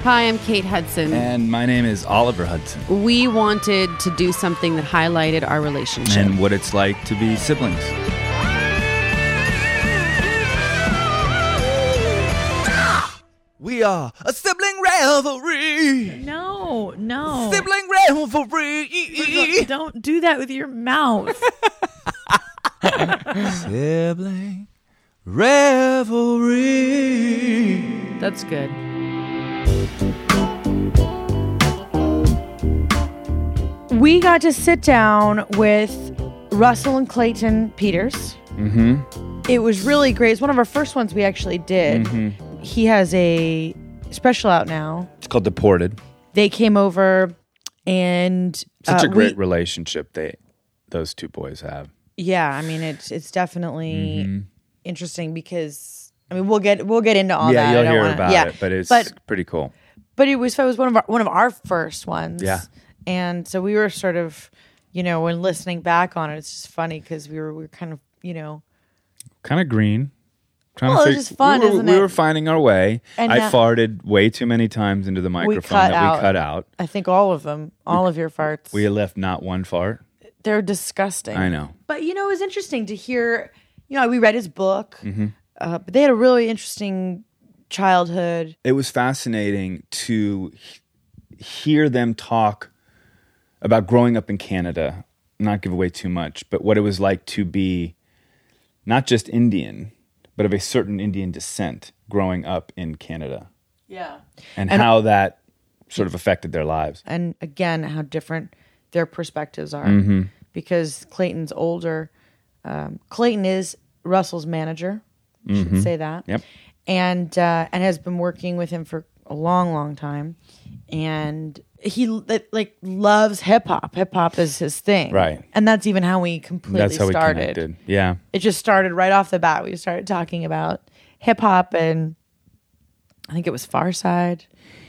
Hi, I'm Kate Hudson. And my name is Oliver Hudson. We wanted to do something that highlighted our relationship. And what it's like to be siblings. We are a sibling rivalry. No. Sibling rivalry. Don't do that with your mouth. Sibling rivalry. That's good. We got to sit down with Russell and Clayton Peters. Mm-hmm. It was really great. It's one of our first ones we actually did. Mm-hmm. He has a special out now. It's called Deported. They came over and Such a great relationship those two boys have. Yeah, I mean it's definitely interesting because I mean we'll get into all that. Yeah, you'll hear about it, but it's pretty cool. But it was one of our first ones. Yeah. And so we were sort of, when listening back on it, it's just funny because we were kind of, kind of green. It's just fun, isn't it? We were finding our way. And I farted way too many times into the microphone we cut out. I think all of them, all of your farts. We left not one fart. They're disgusting. I know. But, it was interesting to hear, we read his book, but they had a really interesting childhood. It was fascinating to hear them talk about growing up in Canada, not give away too much, but what it was like to be not just Indian, but of a certain Indian descent growing up in Canada. Yeah. And how that sort of affected their lives. And again, how different their perspectives are. Because Clayton's older. Clayton is Russell's manager. You should say that. Yep. And has been working with him for a long, long time. And he loves hip hop. Hip hop is his thing, right? And that's even how we completely started. We connected. Yeah, it just started right off the bat. We started talking about hip hop, and I think it was Far Side.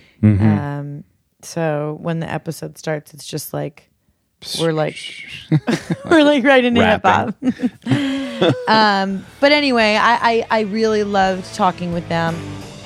So when the episode starts, it's just like we're like right into hip hop. But anyway, I really loved talking with them.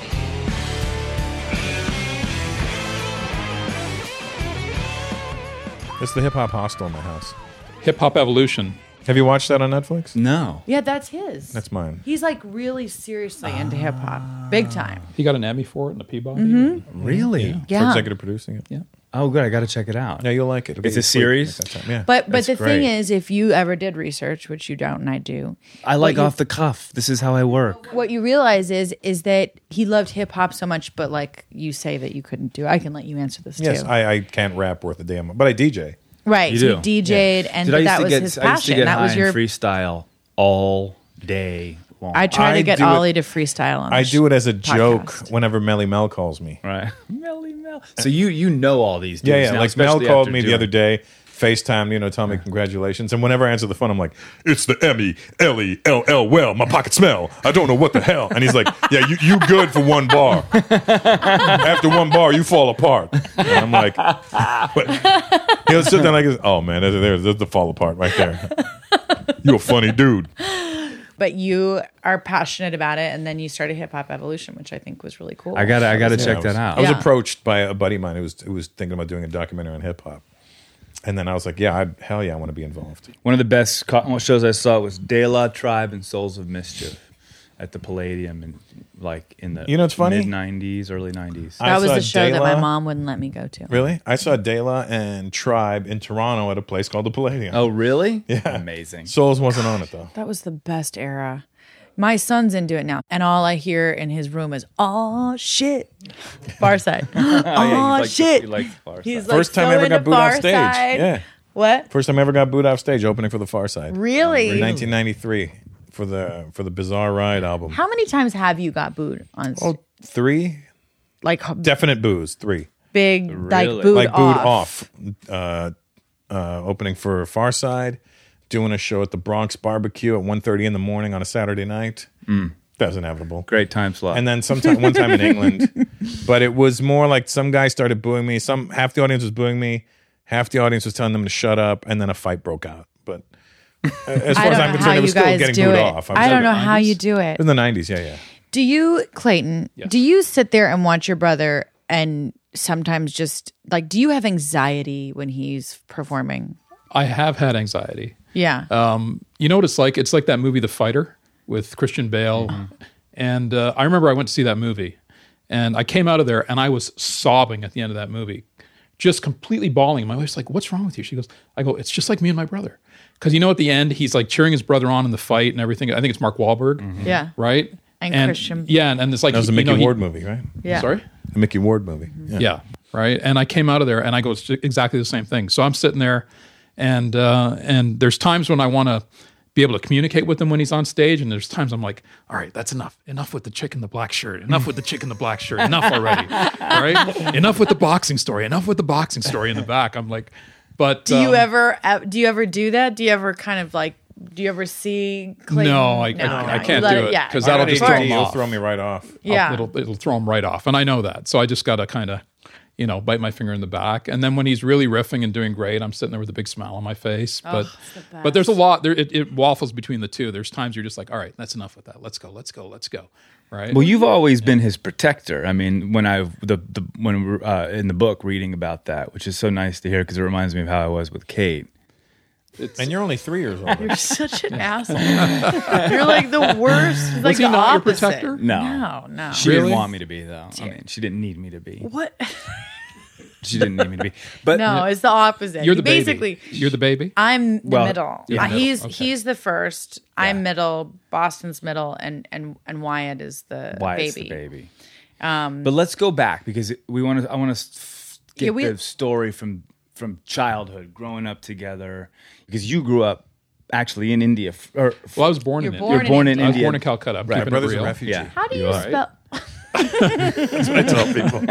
It's the Hip Hop Hostel in my house. Hip Hop Evolution. Have you watched that on Netflix? No. Yeah, that's his. That's mine. He's like really seriously into hip hop, big time. He got an Emmy for it and a Peabody. Really? Yeah. For executive producing it. Yeah. Oh, good. I got to check it out. Yeah, you'll like it. It's a series? Yeah. But That's the great. thing is, if you ever did research, which you don't and I do, I like off the cuff. This is how I work. what you realize is that he loved hip hop so much, but like you say that you couldn't do. I can let you answer this Yes, too. I can't rap worth a damn, but I DJ. Right. You So do. he DJ'd and Dude, that was his I used to passion. get That high was your and freestyle all day long. I try to get do it- Ollie to freestyle on I do it as a podcast. joke whenever Melly Mel calls me. Right. Melly Mel. So you know all these dudes. Yeah. now, Like Mel especially called after me the doing- other day, FaceTime, tell me congratulations. And whenever I answer the phone, I'm like, it's the MELELL. Well, my pockets smell. I don't know what the hell. And he's like, yeah, you good for one bar. After one bar, you fall apart. And I'm like, but he'll sit there like, oh man, there's the fall apart right there. You a funny dude. But you are passionate about it, and then you started Hip Hop Evolution, which I think was really cool. I gotta check that out. I was Yeah. approached by a buddy of mine who was thinking about doing a documentary on hip hop. And then I was like, hell yeah, I want to be involved. One of the best shows I saw was De La Tribe and Souls of Mischief at the Palladium in the It's funny? mid-90s, early 90s. I That was saw the show that De my La- mom wouldn't let me go to. Really? I saw De La and Tribe in Toronto at a place called the Palladium. Oh, really? Yeah. Amazing. Souls wasn't on it, though. That was the best era. My son's into it now, and all I hear in his room is "Oh shit," Far Side. Oh shit! He likes the Far Side. He's like First time so I ever got into booed off Far stage. Side. Yeah. What? First time I ever got booed off stage opening for the Far Side. Really? In 1993 for the Bizarre Ride album. How many times have you got booed on? Oh, 3? Like Definite boos. 3. big, like Really? booed Like booed off. Opening for Far Side, doing a show at the Bronx Barbecue at 1:30 in the morning on a Saturday night. That was inevitable. Great time slot. And then one time in England, but it was more like some guy started booing me. Half the audience was booing me, half the audience was telling them to shut up, and then a fight broke out. But as far as I'm concerned, it was still getting booed off. I don't know how you do it. In the 90s, yeah. Do you, Clayton, do you sit there and watch your brother and sometimes just like, do you have anxiety when he's performing? I have had anxiety. Yeah. You know what it's like? It's like that movie, The Fighter, with Christian Bale. And I remember I went to see that movie, and I came out of there, and I was sobbing at the end of that movie, just completely bawling. My wife's like, "What's wrong with you?" She goes, "I go, it's just like me and my brother." Because at the end, he's like cheering his brother on in the fight and everything. I think it's Mark Wahlberg, Yeah. right? And Christian. Yeah, and it's like... That was a Mickey Ward movie, right? Yeah. Sorry? A Mickey Ward movie. Yeah, right. And I came out of there, and I go, it's exactly the same thing. So I'm sitting there, and there's times when I want to be able to communicate with him when he's on stage, and there's times I'm like, all right, that's enough. Enough with the chick in the black shirt. Enough with the chick in the black shirt. Enough already. All right? Enough with the boxing story. Enough with the boxing story in the back. I'm like, but... Do you ever do that? Do you ever kind of like, do you ever see Clayton? No, I can't do it. Yeah. Because that'll just throw him It'll off. throw me right off. Yeah. It'll throw him right off. And I know that. So I just got to kind of, bite my finger in the back. And then when he's really riffing and doing great, I'm sitting there with a big smile on my face. But but there's a lot, it waffles between the two. There's times you're just like, all right, that's enough with that. Let's go. Right? Well, you've always been his protector. I mean, when we're in the book reading about that, which is so nice to hear because it reminds me of how I was with Kate. And you're only 3 years older. You're such an asshole. You're like the worst. Like he the not your opposite. protector? No. She Really? didn't want me to be, though. I mean, she didn't need me to be. What? She didn't need me to be. But No, it's the opposite. You're the Basically, baby. You're the baby? I'm the Well, middle. yeah, middle. He's the first. I'm middle. Boston's middle, and Wyatt is the Wyatt's baby. the baby. But let's go back because I want to get the story from childhood, growing up together. Because you grew up actually in India. Well, I was born in You're India. born You're born in in I was India. born in Calcutta. I'm Right. keeping My it brother's a real. refugee. Yeah. How do you are. spell? That's what I tell people.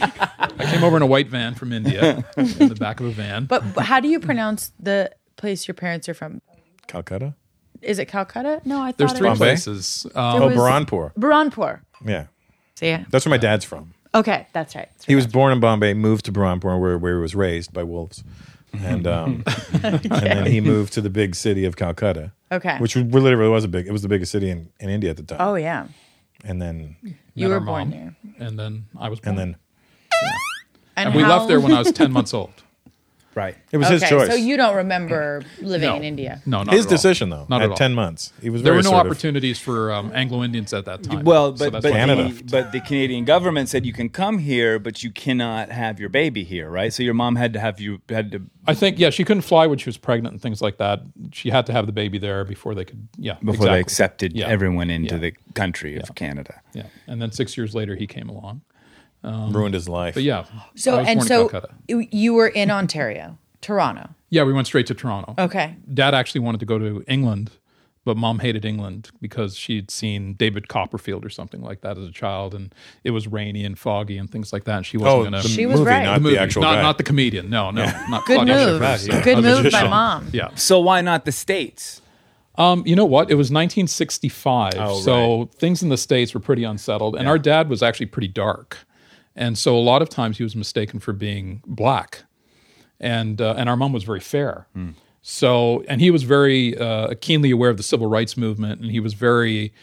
I came over in a white van from India, in the back of a van. But how do you pronounce the place your parents are from? Calcutta? Is it Calcutta? No, I thought There's it 3 was Bombay? places. Oh, was- Burhanpur. Burhanpur. Yeah. See, That's where my dad's from. okay, that's right. He was born in Bombay, moved to Burhanpur, where he was raised by wolves. And and then he moved to the big city of Calcutta. Okay. Which literally was it was the biggest city in India at the time. Oh yeah, And then you Met were our born mom, there. And then I was born. and then And we how- left there when I was 10 months old. Right. it was Okay, his choice. so you don't remember living No. in India. No, not his at all. decision though. Not at at all. 10 months. He was There very were no assertive. opportunities for Anglo-Indians at that time. Well, So but that's why- Canada. the Canadian government said you can come here, but you cannot have your baby here, right? So your mom had to I think, she couldn't fly when she was pregnant and things like that. She had to have the baby there before they could, they exactly. accepted Yeah. everyone into Yeah. the country of Canada. Yeah. And then 6 years later, he came along. ruined his life. But yeah. So I was and born in so Calcutta. you were in Ontario, Toronto. Yeah, we went straight to Toronto. Okay. Dad actually wanted to go to England, but Mom hated England because she'd seen David Copperfield or something like that as a child, and it was rainy and foggy and things like that. And she wasn't Oh, going the to. She was movie, right. not The movie, the actual not, guy. not the comedian. No, not Good Claude move. Schiffer. Yeah. Good A move by magician. mom. Yeah. So why not the States? You know what? It was 1965, Oh, so things in the States were pretty unsettled, and our dad was actually pretty dark, and so a lot of times he was mistaken for being black, and our mom was very fair. So, and he was very keenly aware of the civil rights movement, and he was very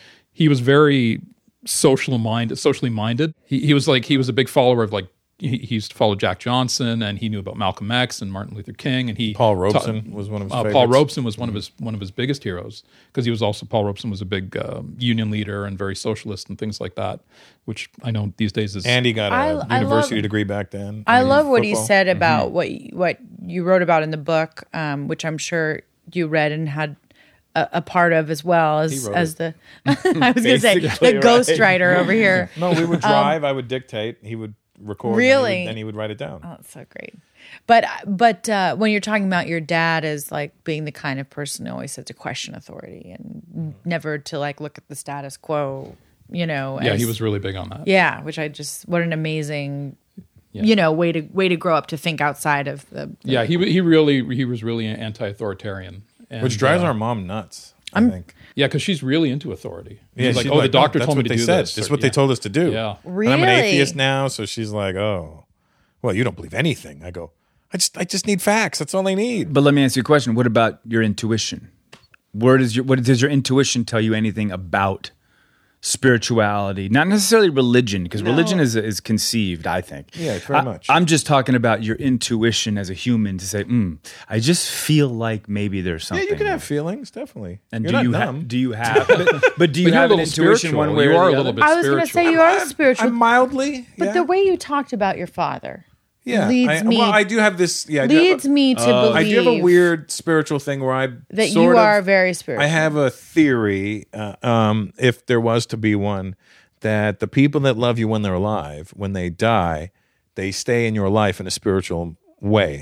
socially minded. He was a big follower of he used to follow Jack Johnson, and he knew about Malcolm X and Martin Luther King, and Paul Robeson was one of his favorites. Paul Robeson was one of his biggest heroes because Paul Robeson was a big union leader and very socialist and things like that, which I know these days is. And he got a I university love- degree back then. I love what he football. said about what you wrote about in the book, which I'm sure you read and had a part of as well as the I was going to say Basically, the right. ghostwriter over here. No, we would drive. I would dictate. He would record. Really? Then he would write it down. Oh, that's so great. But when you're talking about your dad as like being the kind of person who always said to question authority and never to like look at the status quo, yeah, as- he was really big on that. Yeah, which what an amazing, way to grow up to think outside of the. Yeah, he was really anti-authoritarian, and, Which drives our mom nuts. I think. Yeah, because she's really into authority. Yeah, She's like, she's oh, the doctor that's told me what to they do said. this. This is or- what they told us to do. Yeah. And I'm an Really? atheist now, so she's like, "Oh, well, you don't believe anything." I go, I just need facts. That's all I need. But let me ask you a question. What about your intuition? What does your intuition tell you anything about spirituality, not necessarily religion, because religion is conceived, I think. Yeah, very much. I'm just talking about your intuition as a human to say, I just feel like maybe there's something. Yeah, you can there. have feelings, definitely. And You're do you not have? numb. Do you have? But do you But you're have a an little intuition spiritual. one way You or are the a little other? bit I was going to spiritual. say you are spiritual, I'm mildly. but yeah. the way you talked about your father leads me. Well, I do have this. Yeah, leads me to believe I do have a weird spiritual thing where I that sort you of- are very spiritual. I have a theory, if there was to be one, that the people that love you when they're alive, when they die, they stay in your life in a spiritual way.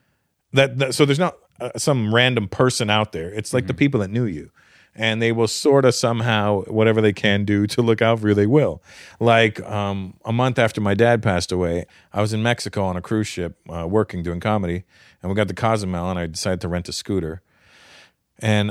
So there's not some random person out there. It's like the people that knew you. And they will sort of somehow, whatever they can do to look out for you, they will. Like a month after my dad passed away, I was in Mexico on a cruise ship working, doing comedy. And we got to Cozumel, and I decided to rent a scooter. And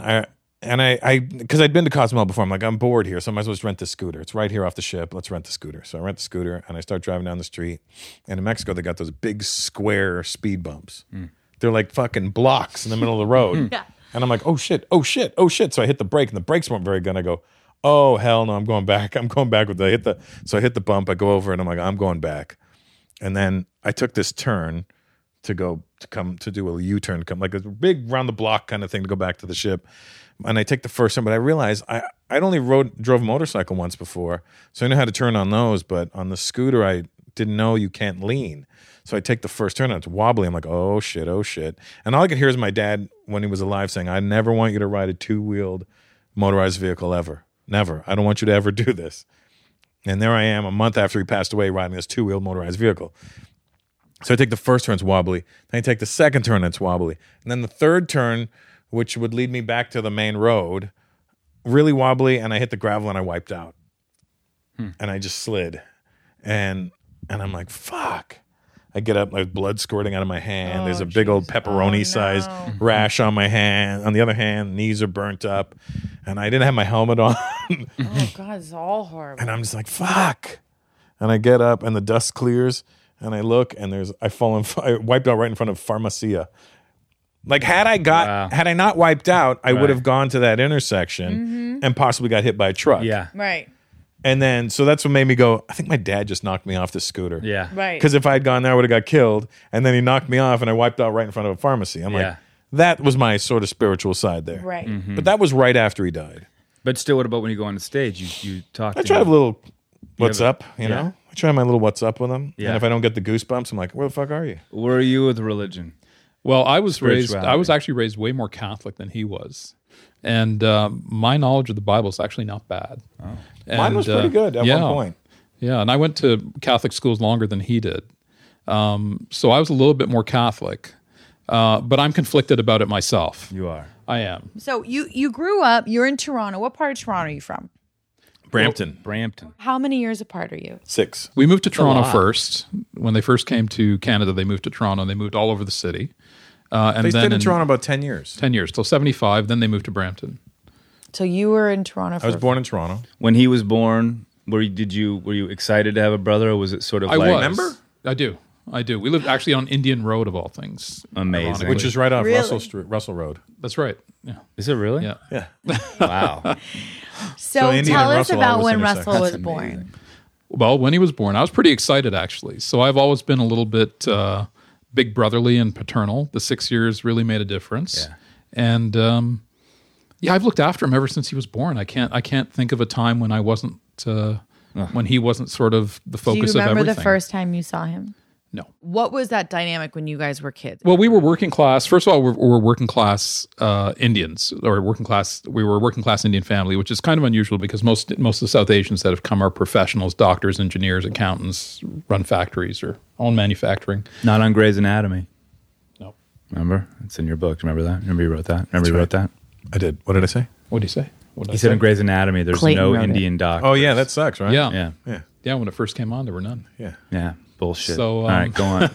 I because I'd been to Cozumel before, I'm like, I'm bored here, so I might as well just rent this scooter. It's right here off the ship. Let's rent the scooter. So I rent the scooter, and I start driving down the street. And in Mexico, they got those big square speed bumps. They're like fucking blocks in the middle of the road. Yeah. And I'm like, oh shit, oh shit, oh shit. So I hit the brake, and the brakes weren't very good. And I go, oh hell no, I'm going back. I'm going back with so I hit the bump. I go over, and I'm like, I'm going back. And then I took this turn to do a U-turn, like a big round the block kind of thing to go back to the ship. And I take the first turn, but I realized I'd only drove a motorcycle once before, so I knew how to turn on those. But on the scooter, I didn't know you can't lean. So I take the first turn, and it's wobbly. I'm like, oh shit, oh shit. And all I could hear is my dad, when he was alive, saying, I never want you to ride a two-wheeled motorized vehicle ever. Never. I don't want you to ever do this. And there I am a month after he passed away riding this two-wheeled motorized vehicle. So I take the first turn, it's wobbly. Then I take the second turn, it's wobbly. And then the third turn, which would lead me back to the main road, really wobbly, and I hit the gravel and I wiped out. And I just slid. And I'm like, fuck. I get up, there's blood squirting out of my hand. There's a big old pepperoni-sized rash on my hand. On the other hand, knees are burnt up. And I didn't have my helmet on. Oh God, it's all horrible. And I'm just like, fuck. And I get up and the dust clears and I look and I wiped out right in front of Pharmacia. Like had I not wiped out, I would have gone to that intersection and possibly got hit by a truck. Yeah. Right. And then, so that's what made me go, I think my dad just knocked me off the scooter. Yeah. Right. Because if I had gone there, I would have got killed. And then he knocked me off and I wiped out right in front of a pharmacy. I'm like, that was my sort of spiritual side there. Right. But that was right after he died. But still, what about when you go on the stage? You talk I to try to have him. a little what's have a- up, you know? I try my little what's up with him. Yeah. And if I don't get the goosebumps, I'm like, where the fuck are you? Where are you with religion? Well, I was Spirituality. actually raised way more Catholic than he was. And my knowledge of the Bible is actually not bad. Oh. Mine was pretty good at one point. Yeah, and I went to Catholic schools longer than he did. So I was a little bit more Catholic. But I'm conflicted about it myself. You are. I am. So you grew up, you're in Toronto. What part of Toronto are you from? Brampton. Brampton. How many years apart are you? 6. We moved to Toronto lot. first. When they first came to Canada, they moved to Toronto, and they moved all over the city. And They then stayed in Toronto about 10 years. 10 years, till 75. Then they moved to Brampton. So you were in Toronto. I was born in Toronto. When he was born, were you excited to have a brother, or was it sort of I like was. Remember? I do. We lived actually on Indian Road, of all things. Amazing. ironically. Which is right off Really? Russell Road. That's right. Yeah. Is it really? Yeah. Yeah. Wow. So Indian tell and us Russell about always when intersect. Russell was That's born. amazing. Well, when he was born, I was pretty excited, actually. So I've always been a little bit big brotherly and paternal. The 6 years really made a difference. Yeah. And I've looked after him ever since he was born. I can't think of a time when I wasn't when he wasn't sort of the Do focus you of remember everything. the first time you saw him? No. What was that dynamic when you guys were kids? Well, we were working class. First of all, we're working class Indians, or working class. We were a working class Indian family, which is kind of unusual because most of the South Asians that have come are professionals, doctors, engineers, accountants, run factories or own manufacturing. Not on Grey's Anatomy. No. Remember? It's in your book. Remember that? Remember you wrote that? Remember you wrote that? I did. What did I say? What did he say? What did He I said say? in Grey's Anatomy, there's Clayton no wrote it. Indian doctor. Oh, yeah, that sucks, right? Yeah. Yeah. Yeah. Yeah, when it first came on, there were none. Yeah. Yeah. Bullshit. So, all right, go on.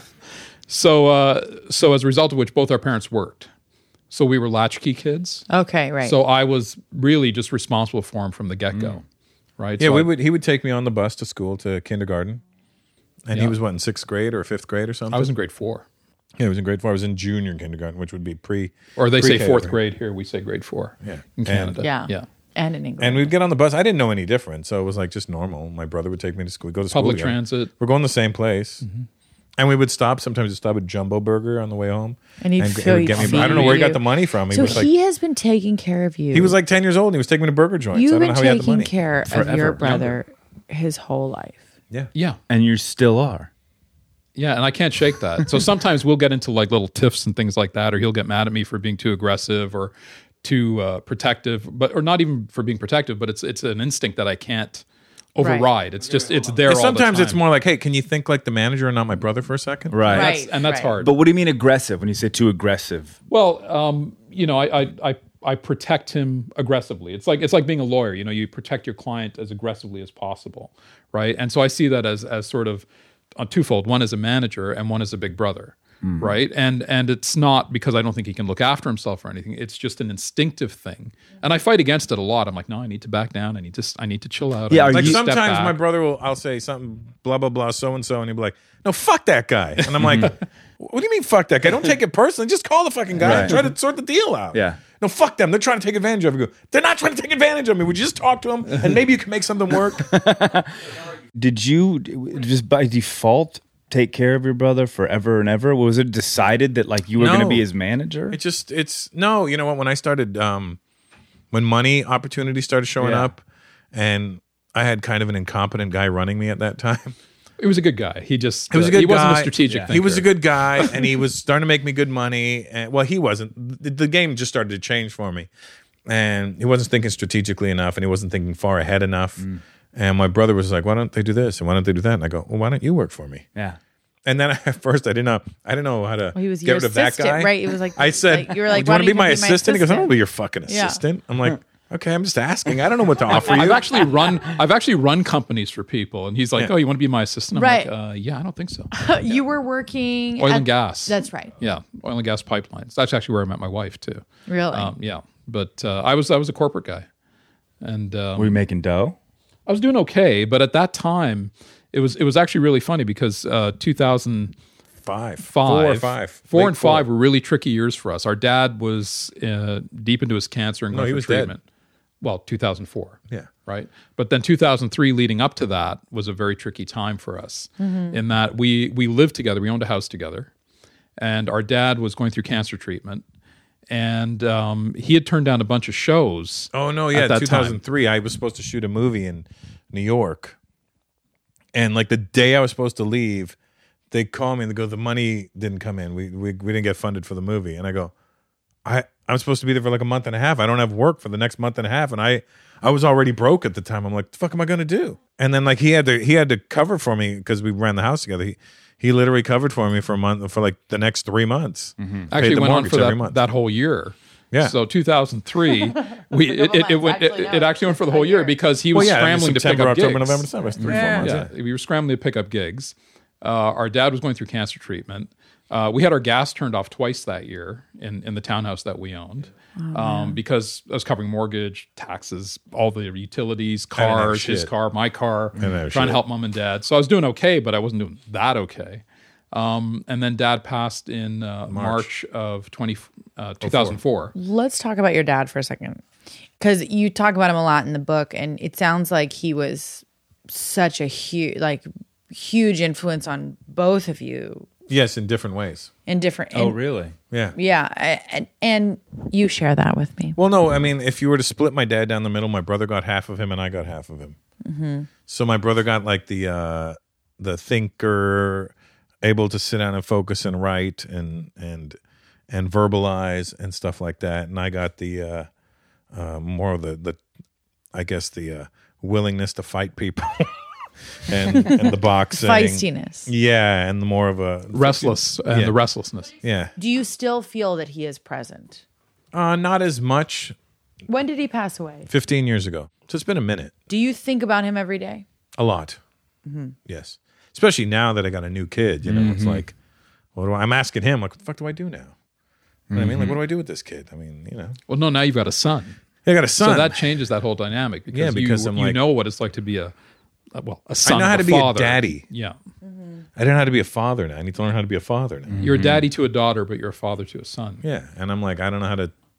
So as a result of which, both our parents worked. So we were latchkey kids. Okay, right. So I was really just responsible for him from the get-go. Right? Yeah, So he would take me on the bus to school, to kindergarten. And he Yeah. was, what, in 6th grade or 5th grade or something? I was in grade 4. Yeah, he was in grade 4. I was in junior kindergarten, which would be Or they say pre-K 4th over grade here. We say grade 4. Yeah. In Canada. Yeah. Yeah. And in England. And we'd get on the bus. I didn't know any different, so it was like just normal. My brother would take me to school. We'd go to school Public together. transit. We're going the same place. And we would stop. Sometimes we'd stop at Jumbo Burger on the way home. And he'd he would get me. feed I don't know where he got you. the money from. So was like, he has been taking care of you. he was like 10 years old and he was taking me to burger joints. I You've don't know been how he had the taking money. care of Forever. your brother his whole life. Yeah. Yeah. And you still are. Yeah, and I can't shake that. So sometimes we'll get into like little tiffs and things like that, or he'll get mad at me for being too aggressive or too protective, or not even for being protective, but it's an instinct that I can't override. It's just it's there. And all sometimes the it's time. more like, hey, can you think like the manager and not my brother for a second? Right. Right. And that's hard. But what do you mean aggressive when you say too aggressive? Well, I protect him aggressively. It's like being a lawyer. You protect your client as aggressively as possible, right? And so I see that as sort of twofold. One as a manager, and one as a big brother, right? And it's not because I don't think he can look after himself or anything. It's just an instinctive thing, and I fight against it a lot. I'm like, no, I need to back down. I need to chill out. Yeah, I need Like to step sometimes back. my brother I'll say something, blah, blah, blah, so and so, and he'll be like, no, fuck that guy. And I'm like, what do you mean fuck that guy? Don't take it personally. Just call the fucking guy and Right. try to sort the deal out. Yeah. No, fuck them. They're trying to take advantage of you. They're not trying to take advantage of me. Would you just talk to them and maybe you can make something work? Did you just by default take care of your brother forever and ever? Was it decided that like you were going to No. be his manager? No, you know what? When I started, when money opportunities started showing Yeah. up, and I had kind of an incompetent guy running me at that time. He was a good guy. He just He was a good he wasn't guy. a strategic thinker. He was a good guy, and he was starting to make me good money. And, well, he wasn't. The game just started to change for me, and he wasn't thinking strategically enough, and he wasn't thinking far ahead enough. And my brother was like, "Why don't they do this? And why don't they do that?" And I go, "Well, why don't you work for me?" Yeah. And then at first I didn't know how to Well, he was get your rid of that assistant, guy. right? It was like I said, you were like, "Do you want to why be don't my you assistant?" He goes, "I don't want to be your fucking Yeah. assistant." I'm like, "Okay, I'm just asking. I don't know what to offer you." I've actually run companies for people, and he's like, Yeah. "Oh, you want to be my assistant?" I'm Right. like, "Yeah, I don't think so." You were working Oil at- and gas. That's right. Yeah, oil and gas pipelines. That's actually where I met my wife too. Really? Yeah, but I was a corporate guy, and Were you making dough? I was doing okay. But at that time, it was actually really funny because 2005, 4 or 5. four Late and five were really tricky years for us. Our dad was deep into his cancer and No, going he for was dead. treatment. Well, 2004. Yeah. Right. But then 2003 leading up to that was a very tricky time for us in that we lived together. We owned a house together, and our dad was going through cancer treatment, and he had turned down a bunch of shows. Oh no, at yeah, that 2003. I was supposed to shoot a movie in New York, and like the day I was supposed to leave, they call me and they go, "The money didn't come in. We didn't get funded for the movie." And I go, I'm supposed to be there for like a month and a half. I don't have work for the next month and a half, and I was already broke at the time. I'm like, the fuck am I going to do? And then like he had to cover for me because we ran the house together. He literally covered for me for a month, for like the next 3 months. Paid Actually the went on mortgage for every month. that whole year. Yeah. So 2003, it actually went for the whole year because he was scrambling to pick September, up October, gigs. November, December. It's 3-4 months. Yeah, we were scrambling to pick up gigs. Our dad was going through cancer treatment. We had our gas turned off twice that year in the townhouse that we owned because I was covering mortgage, taxes, all the utilities, didn't have cars, his shit. car, my car, didn't have trying shit. to help mom and dad. So I was doing okay, but I wasn't doing that okay. And then dad passed in March of 2004. Let's talk about your dad for a second, because you talk about him a lot in the book, and it sounds like he was such a huge influence on both of you Yes, in different ways. in different. Oh, really? Yeah. Yeah, and you share that with me. Well, no, I mean, if you were to split my dad down the middle, my brother got half of him and I got half of him. Mm-hmm. So my brother got like the thinker, able to sit down and focus and write and verbalize and stuff like that, and I got the more of the I guess the willingness to fight people and the boxing, Feistiness. yeah, and the more of a Restless and Yeah. the restlessness. yeah, Do you still feel that he is present? not as much. When did he pass away? 15 years ago, so it's been a minute. Do you think about him every day? A lot. Yes. Especially now that I got a new kid, you know, it's like, I'm asking him, like, what the fuck do I do now? You know what I mean? Like, what do I do with this kid? I mean, you know, Well, no, now you've got a son. I got a son. So that changes that whole dynamic because, Yeah, because you, I'm you like- know what it's like to be a son. I know how of to be a father. daddy. Yeah. I don't know how to be a father now. I need to learn how to be a father now. You're a daddy to a daughter, but you're a father to a son. Yeah. And I'm like, I don't know how to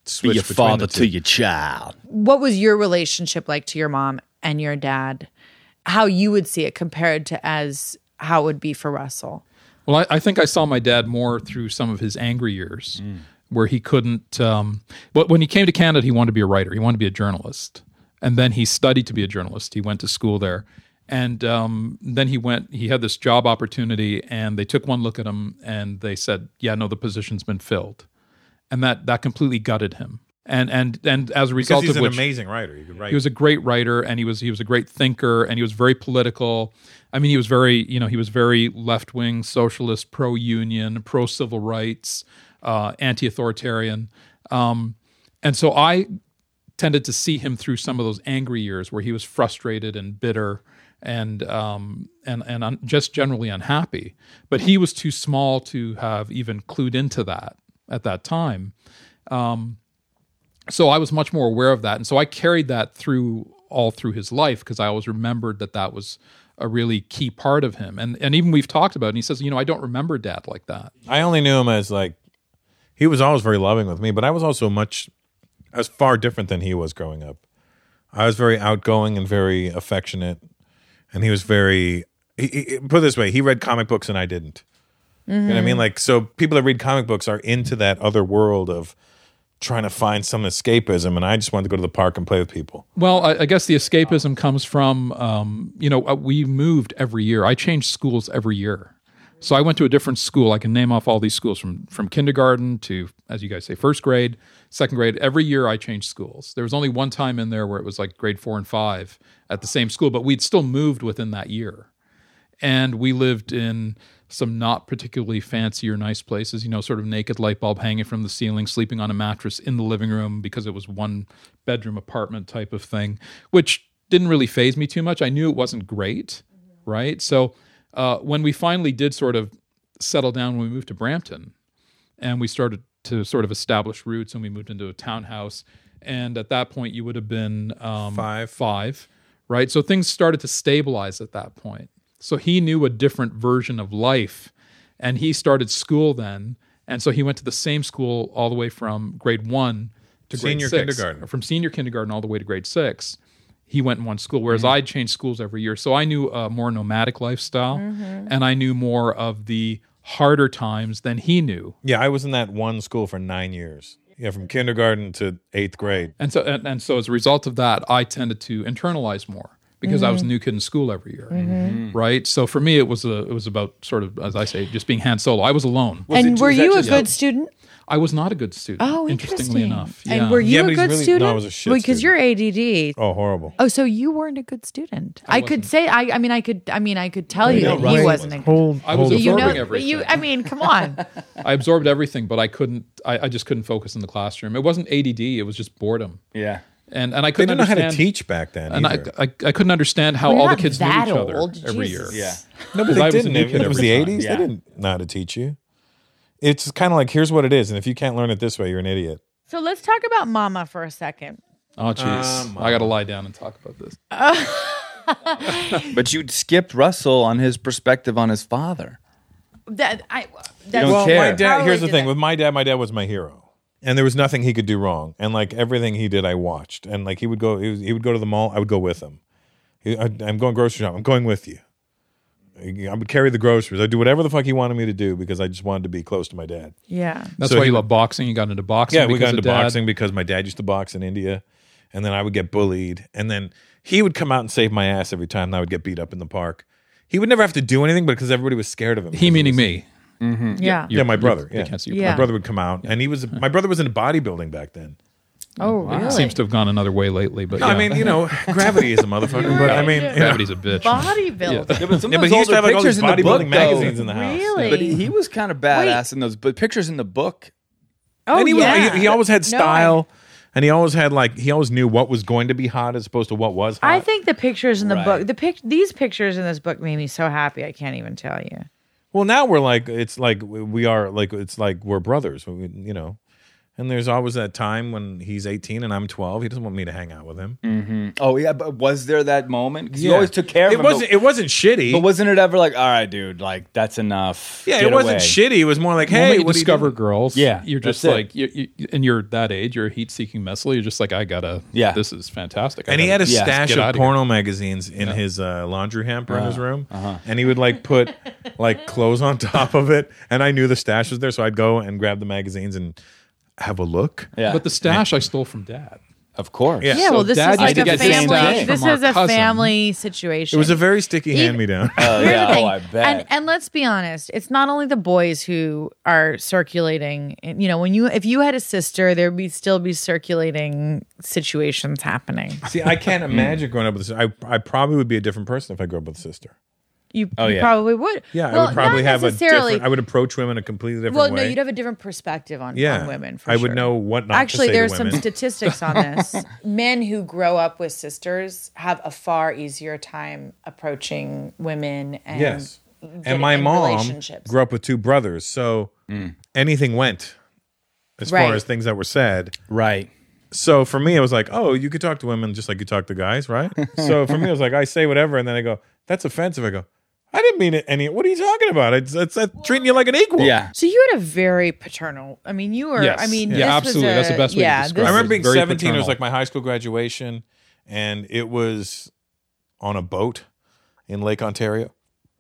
switch Be your between father the two. to your child. What was your relationship like to your mom and your dad? How you would see it compared to as how it would be for Russell? Well, I think I saw my dad more through some of his angry years where he couldn't. But when he came to Canada, he wanted to be a writer. He wanted to be a journalist. And then he studied to be a journalist. He went to school there. And then he had this job opportunity, and they took one look at him and they said, yeah, no, the position's been filled. And that completely gutted him. And as a result Because he's of an which, amazing writer. He could write. he was a great writer, and he was a great thinker, and he was very political. I mean, he was very left-wing, socialist, pro-union, pro-civil rights, anti-authoritarian. And so I tended to see him through some of those angry years where he was frustrated and bitter and just generally unhappy. But he was too small to have even clued into that at that time. So I was much more aware of that. And so I carried that all through his life because I always remembered that was a really key part of him. And even we've talked about it, and he says, I don't remember Dad like that. I only knew him as he was always very loving with me, but I was also far different than he was growing up. I was very outgoing and very affectionate, and he was very, put it this way, he read comic books and I didn't. You know what I mean? So people that read comic books are into that other world of trying to find some escapism, and I just wanted to go to the park and play with people. Well, I guess the escapism comes from, we moved every year. I changed schools every year. So I went to a different school. I can name off all these schools from kindergarten to, as you guys say, first grade, second grade. Every year I changed schools. There was only one time in there where it was like grade 4 and 5 at the same school, but we'd still moved within that year. And we lived in some not particularly fancy or nice places, sort of naked light bulb hanging from the ceiling, sleeping on a mattress in the living room because it was one bedroom apartment type of thing, which didn't really faze me too much. I knew it wasn't great, right? So when we finally did sort of settle down, when we moved to Brampton and we started to sort of establish roots and we moved into a townhouse, and at that point you would have been 5, right? So things started to stabilize at that point. So he knew a different version of life, and he started school then. And so he went to the same school all the way from grade 1 to grade 6. Kindergarten. Or from senior kindergarten all the way to grade 6. He went in one school, whereas I'd changed schools every year. So I knew a more nomadic lifestyle, and I knew more of the harder times than he knew. Yeah, I was in that one school for 9 years. Yeah, from kindergarten to 8th grade. And so as a result of that, I tended to internalize more. Because I was a new kid in school every year, right? So for me, it was about sort of, as I say, just being Han Solo. I was alone. And were you a good student? I was not a good student. Oh, interestingly enough. Yeah. And were you but a he's good really- student? no, I was a shit Because you're ADD. Oh, horrible. Oh, so you weren't a good student. I could say. I mean, I could tell you that he right. wasn't a good. I was You absorbing know, everything. I mean, come on. I absorbed everything, but I couldn't. I just couldn't focus in the classroom. It wasn't ADD. It was just boredom. Yeah. And I They couldn't didn't know how understand. to teach back then And either. I couldn't understand how We're all the not kids knew that each other old. every Jesus. year. Yeah. No, but Because they I was a didn't. new kid It was every the time. 80s. Yeah. They didn't know how to teach you. It's kind of like, here's what it is, and if you can't learn it this way, you're an idiot. So let's talk about Mama for a second. Oh, jeez. I got to lie down and talk about this. But you skipped Russell on his perspective on his father. That's don't care. My dad. Probably Here's the did thing that. with my dad was my hero, and there was nothing he could do wrong. And like everything he did, I watched. And like he would go to the mall. I would go with him. I'm going grocery shopping. I'm going with you. I would carry the groceries. I'd do whatever the fuck he wanted me to do because I just wanted to be close to my dad. Yeah. That's So why he you would- love boxing. You got into boxing. Yeah, we because got of into Dad. boxing because my dad used to box in India, and then I would get bullied, and then he would come out and save my ass every time, and I would get beat up in the park. He would never have to do anything, but because everybody was scared of him. He meaning me. Yeah. Yeah, my brother. They Yeah, can't see your Yeah. my brother would come out, and my brother was in bodybuilding back then. Oh, really? Seems to have gone another way lately, but I mean, gravity is a motherfucker, but I mean, gravity's a bitch. Bodybuilding. Yeah, but some Yeah, of but those he used to have older like all these pictures in the book, bodybuilding magazines though. in the house. Really? But he was kind of badass in those. But pictures in the book. Oh, And yeah. he always had No, style, and he always had he always knew what was going to be hot as opposed to what was hot. I think the pictures in the Right. book, these pictures in this book made me so happy. I can't even tell you. Well, now we're like, it's like we are like, it's like we're brothers, And there's always that time when he's 18 and I'm 12. He doesn't want me to hang out with him. Oh yeah, but was there that moment? 'Cause you always took care of him. It wasn't shitty. But wasn't it ever like, all right, dude, like that's enough? Yeah, Get it wasn't away. shitty. It was more like, The moment hey, you what do you discover do? girls, Yeah, you're just that's it. like, and you're that age, you're a heat-seeking missile. You're just like, I gotta, this is fantastic. And he had a Yeah. stash Get of outta here. porno magazines in his laundry hamper in his room, and he would like put like clothes on top of it. And I knew the stash was there, so I'd go and grab the magazines and have a look. Yeah, But the stash I stole from Dad. of course. Yeah. Yeah, So well, this Dad is like used to a get this family. stash This from our is a cousin. family situation. It was a very sticky hand-me-down. Oh Here's yeah. the thing. Oh, I bet. And let's be honest, it's not only the boys who are circulating. You know, if you had a sister, there would still be circulating situations happening. See, I can't imagine growing up with a sister. I probably would be a different person if I grew up with a sister. You yeah. probably would. Yeah, Well, I would probably not have a necessarily- different. I would approach women a completely different Well, way. no, you'd have a different perspective on women. For I would sure. know what not Actually, to say there's to some women. statistics on this. Men who grow up with sisters have a far easier time approaching women and Yes. getting And my in mom relationships. grew up with two brothers, so anything went as far Right. as things that were said. right. So for me, it was like, oh, you could talk to women just like you talk to guys, right? So for me, it was like, I say whatever, and then I go, that's offensive. I go, I didn't mean it any. What are you talking about? It's treating you like an equal. Yeah. So you had a very paternal. I mean, you were. Yes. I mean, Yeah, this absolutely. Was That's the best way to yeah, describe I it. remember being Very 17. It was paternal. like my high school graduation, and it was on a boat in Lake Ontario.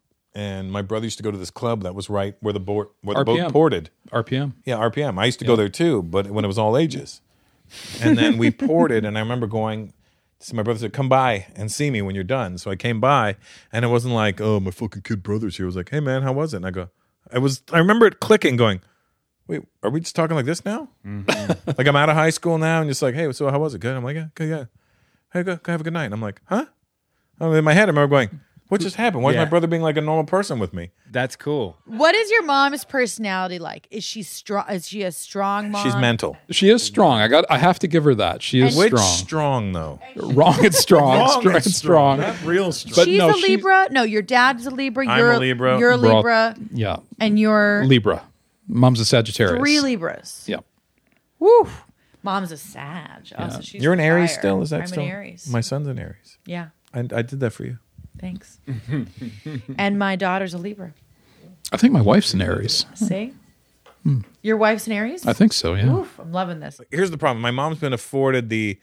And my brother used to go to this club that was right where the boat RPM. ported. RPM. Yeah, RPM. I used to go there too, but when it was all ages. And then we ported, and I remember going. So my brother said, "Come by and see me when you're done." So I came by, and it wasn't like, "Oh, my fucking kid brother's here." It was like, "Hey, man, how was it?" And I go, I remember it clicking, going, "Wait, are we just talking like this now? Like I'm out of high school now, and just like, hey, so how was it? Good." I'm like, "Yeah, good, yeah. Hey, go have a good night." And I'm like, "Huh?" In my head, I remember going, "What just happened? Why is Yeah. my brother being like a normal person with me?" That's cool. What is your mom's personality like? Is she strong? Is she a strong mom? She's mental. She is strong. I have to give her that. She is Which strong. strong though? Wrong and strong. strong. Not real strong. But She's no, a she's- Libra. No, your dad's a Libra. I'm You're a Libra. You're a Bro- Libra, Yeah. and you're Libra. Mom's a Sagittarius. 3 Libras. Yeah. Woo. Mom's a Sag. Oh, so she's You're an Aries fire. still? Is that I'm still? an Aries. My son's an Aries. Yeah. I did that for you. Thanks. And my daughter's a Libra. I think my wife's an Aries. See? Your wife's an Aries? I think so, yeah. Oof, I'm loving this. Here's the problem. My mom's been afforded the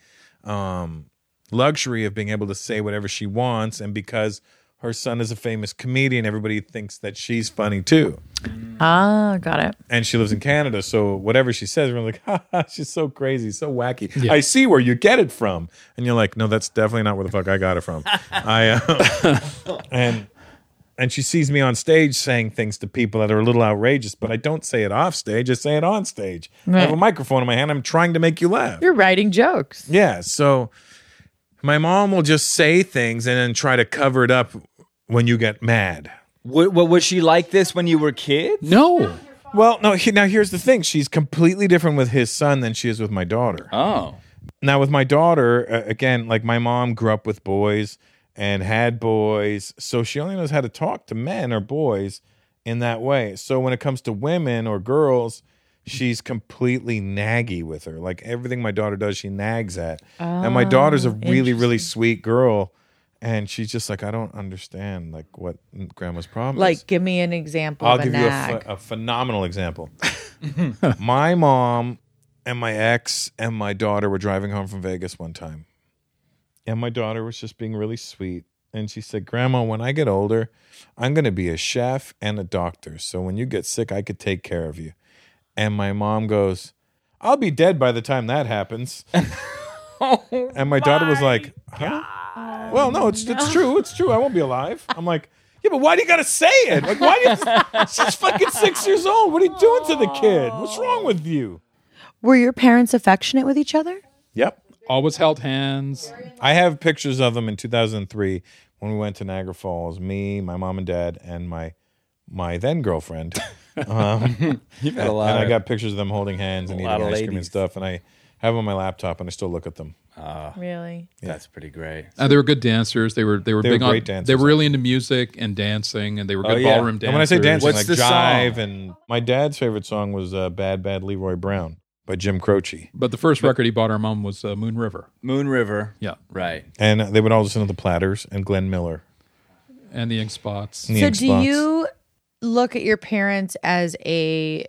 luxury of being able to say whatever she wants, and because her son is a famous comedian, everybody thinks that she's funny too. Ah, got it. And she lives in Canada, so whatever she says, we're like, ha, she's so crazy, so wacky. Yeah. I see where you get it from. And you're like, no, that's definitely not where the fuck I got it from. And she sees me on stage saying things to people that are a little outrageous, but I don't say it off stage, I say it on stage. I have a microphone in my hand, I'm trying to make you laugh. You're writing jokes. Yeah, so my mom will just say things and then try to cover it up when you get mad. What was she like this when you were kids? No. Well, no, now here's the thing. She's completely different with his son than she is with my daughter. Oh. Now, with my daughter, again, like my mom grew up with boys and had boys, so she only knows how to talk to men or boys in that way. So when it comes to women or girls, she's completely naggy with her. Like everything my daughter does, she nags at. And my daughter's a really, really sweet girl. And she's just like, I don't understand like what grandma's problem is. Like, give me an example I'll of a give you nag. a phenomenal example. My mom and my ex and my daughter were driving home from Vegas one time. And my daughter was just being really sweet. And she said, Grandma, when I get older, I'm going to be a chef and a doctor. So when you get sick, I could take care of you. And my mom goes, I'll be dead by the time that happens. And my daughter was like, huh? Well, no, it's true. It's true. I won't be alive. I'm like, yeah, but why do you got to say it? Like, why do you? She's fucking 6 years old. What are you doing to the kid? What's wrong with you? Were your parents affectionate with each other? Yep. Always held hands. I have pictures of them in 2003 when we went to Niagara Falls. Me, my mom and dad, and my then girlfriend. You've got a lot. And I got pictures of them holding hands and eating lot of ice cream and ladies. stuff. And I have them on my laptop, and I still look at them. Really? That's pretty great. They were good dancers. They were big on. great dancers. They were really into music and dancing, and they were good yeah. ballroom dancers. And when I say dancing, What's like the jive, song? and my dad's favorite song was "Bad Bad Leroy Brown." by Jim Croce. But the first record he bought our mom was Moon River. Moon River. Yeah. Right. And they would all listen to the Platters and Glenn Miller. And the Ink Spots. And the So Ink do Spots. you look at your parents as do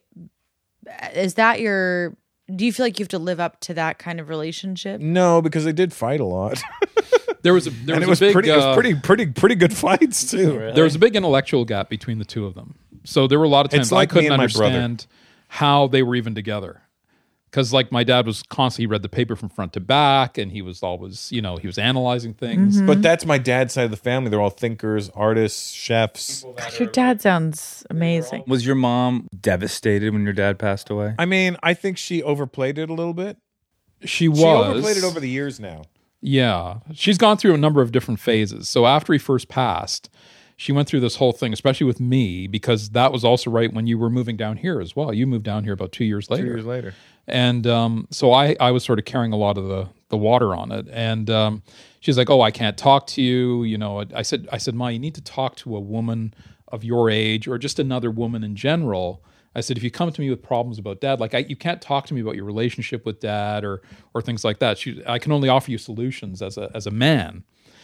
you feel like you have to live up to that kind of relationship? No, because they did fight a lot. There was a big, pretty good fights too. There was a big intellectual gap between the two of them. So there were a lot of times It's like I couldn't me and my brother. understand how they were even together. Because like my dad was constantly, he read the paper from front to back, and he was always, he was analyzing things. But that's my dad's side of the family. They're all thinkers, artists, chefs. Your dad sounds amazing. Was your mom devastated when your dad passed away? I mean, I think she overplayed it a little bit. She was. She overplayed it over the years now. Yeah. She's gone through a number of different phases. So after he first passed, she went through this whole thing, especially with me, because that was also right when you were moving down here as well. You moved down here about 2 years later. 2 years later. And so I was sort of carrying a lot of the water on it. And she's like, "Oh, I can't talk to you." I said, "Ma, you need to talk to a woman of your age or just another woman in general." I said, "If you come to me with problems about dad, like you can't talk to me about your relationship with dad or things like that. I can only offer you solutions as a man."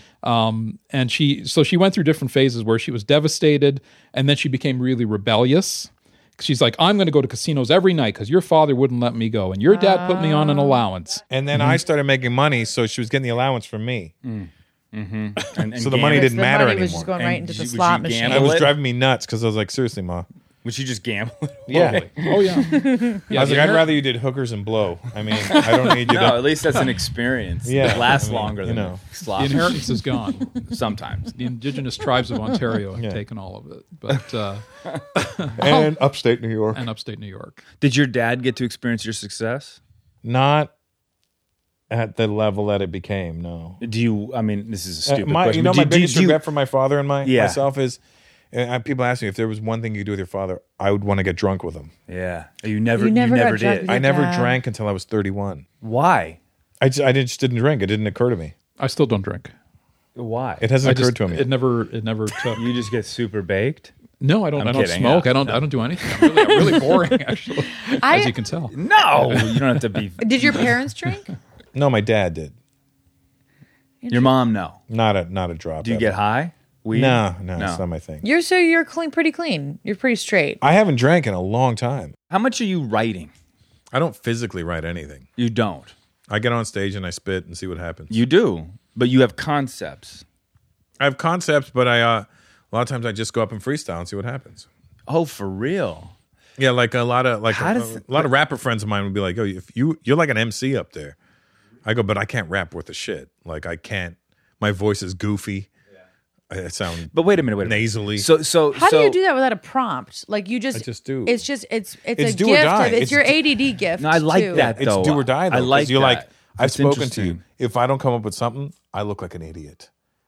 And she went through different phases where she was devastated, and then she became really rebellious. She's like, "I'm going to go to casinos every night because your father wouldn't let me go, and your dad put me on an allowance." And then I started making money, so she was getting the allowance from me. And So the money didn't The matter money was anymore. just going And right into the would you slot machine. gamble? It was It? driving me nuts because I was like, seriously, Ma. Would she just gamble? Yeah. Oh yeah. I was like, I'd rather you did hookers and blow. I mean, I don't need you No, to. at least that's an experience. Yeah, It lasts I mean, longer than the slot The inheritance is gone. machine. Sometimes. The indigenous tribes of Ontario have Yeah. taken all of it, but And upstate New York. and upstate New York. Did your dad get to experience your success? Not at the level that it became, no. Do you, I mean, this is a stupid My question. but my do biggest you- regret for my father and Yeah. myself is, people ask me if there was one thing you could do with your father, I would want to get drunk with him. Yeah. You never You never got drunk did. with I your never dad. drank until I was 31. Why? I just didn't drink. It didn't occur to me. I still don't drink. Why? It hasn't occurred to me. It never took. You just get super baked? No, I don't. I'm I don't kidding, smoke. yeah. I don't do anything. I'm really boring, actually, as you can tell. No. You don't have to be. Did your parents drink? No, my dad did. Your mom, no. Not a drop. Do you ever. get high? Weed? No, it's not my thing. You're clean, pretty clean. You're pretty straight. I haven't drank in a long time. How much are you writing? I don't physically write anything. You don't. I get on stage and I spit and see what happens. You do, but you have concepts. I have concepts, but a lot of times I just go up and freestyle and see what happens. Oh, for real? Yeah, like a lot of How does a lot of rapper friends of mine would be like, "Oh, if you're like an MC up there." I go, "But I can't rap worth a shit. Like I can't. My voice is goofy. I sound But wait a minute. nasally. So How do you do that without a prompt? Like you just, I just do. It's just, it's a do or gift. die. It's It's your ADD gift. No, I like too. that. It's though. do or die though. I 'cause like you're that. like, I've That's spoken to you. interesting. If I don't come up with something, I look like an idiot.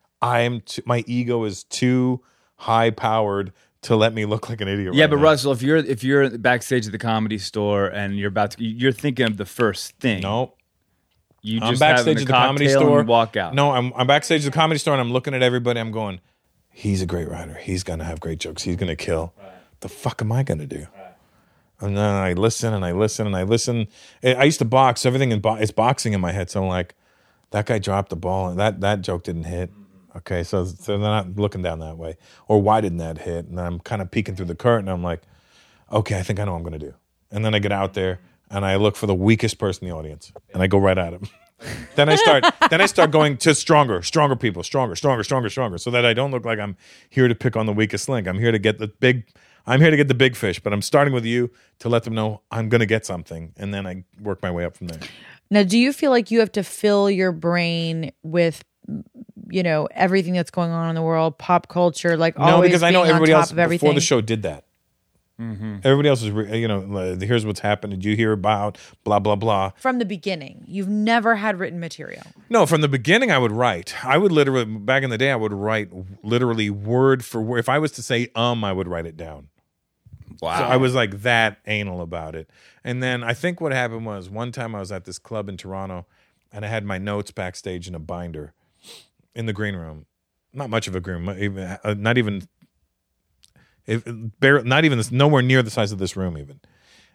My ego is too high powered to let me look like an idiot. Yeah, right but now. Russell, if you're backstage at the Comedy Store and you're thinking of the first thing. No. You I'm just backstage having at a the Comedy cocktail Store. and walk out. No, I'm backstage at the Comedy Store and I'm looking at everybody. I'm going, he's a great writer. He's going to have great jokes. He's going to kill. The fuck am I going to do? And then I listen and I listen and I listen. I used to box. Everything is boxing in my head. So I'm like, that guy dropped the ball and that joke didn't hit. Okay, so they're not looking down that way. Or why didn't that hit? And then I'm kind of peeking through the curtain. And I'm like, okay, I think I know what I'm going to do. And then I get out there and I look for the weakest person in the audience and I go right at him. Then I start going to stronger people, stronger, so that I don't look like I'm here to pick on the weakest link. I'm here to get the big fish, but I'm starting with you to let them know I'm going to get something, and then I work my way up from there. Now, do you feel like you have to fill your brain with, everything that's going on in the world, pop culture, like No, always because I know being on everybody top else of everything? before the show did that. Everybody else is, here's what's happened. Did you hear about blah, blah, blah? From the beginning, you've never had written material. No, from the beginning, I would write. I would literally, back in the day, I would write literally word for word. If I was to say I would write it down. Wow. So I was like that anal about it. And then I think what happened was one time I was at this club in Toronto and I had my notes backstage in a binder in the green room. Not much of a green room, nowhere near the size of this room even.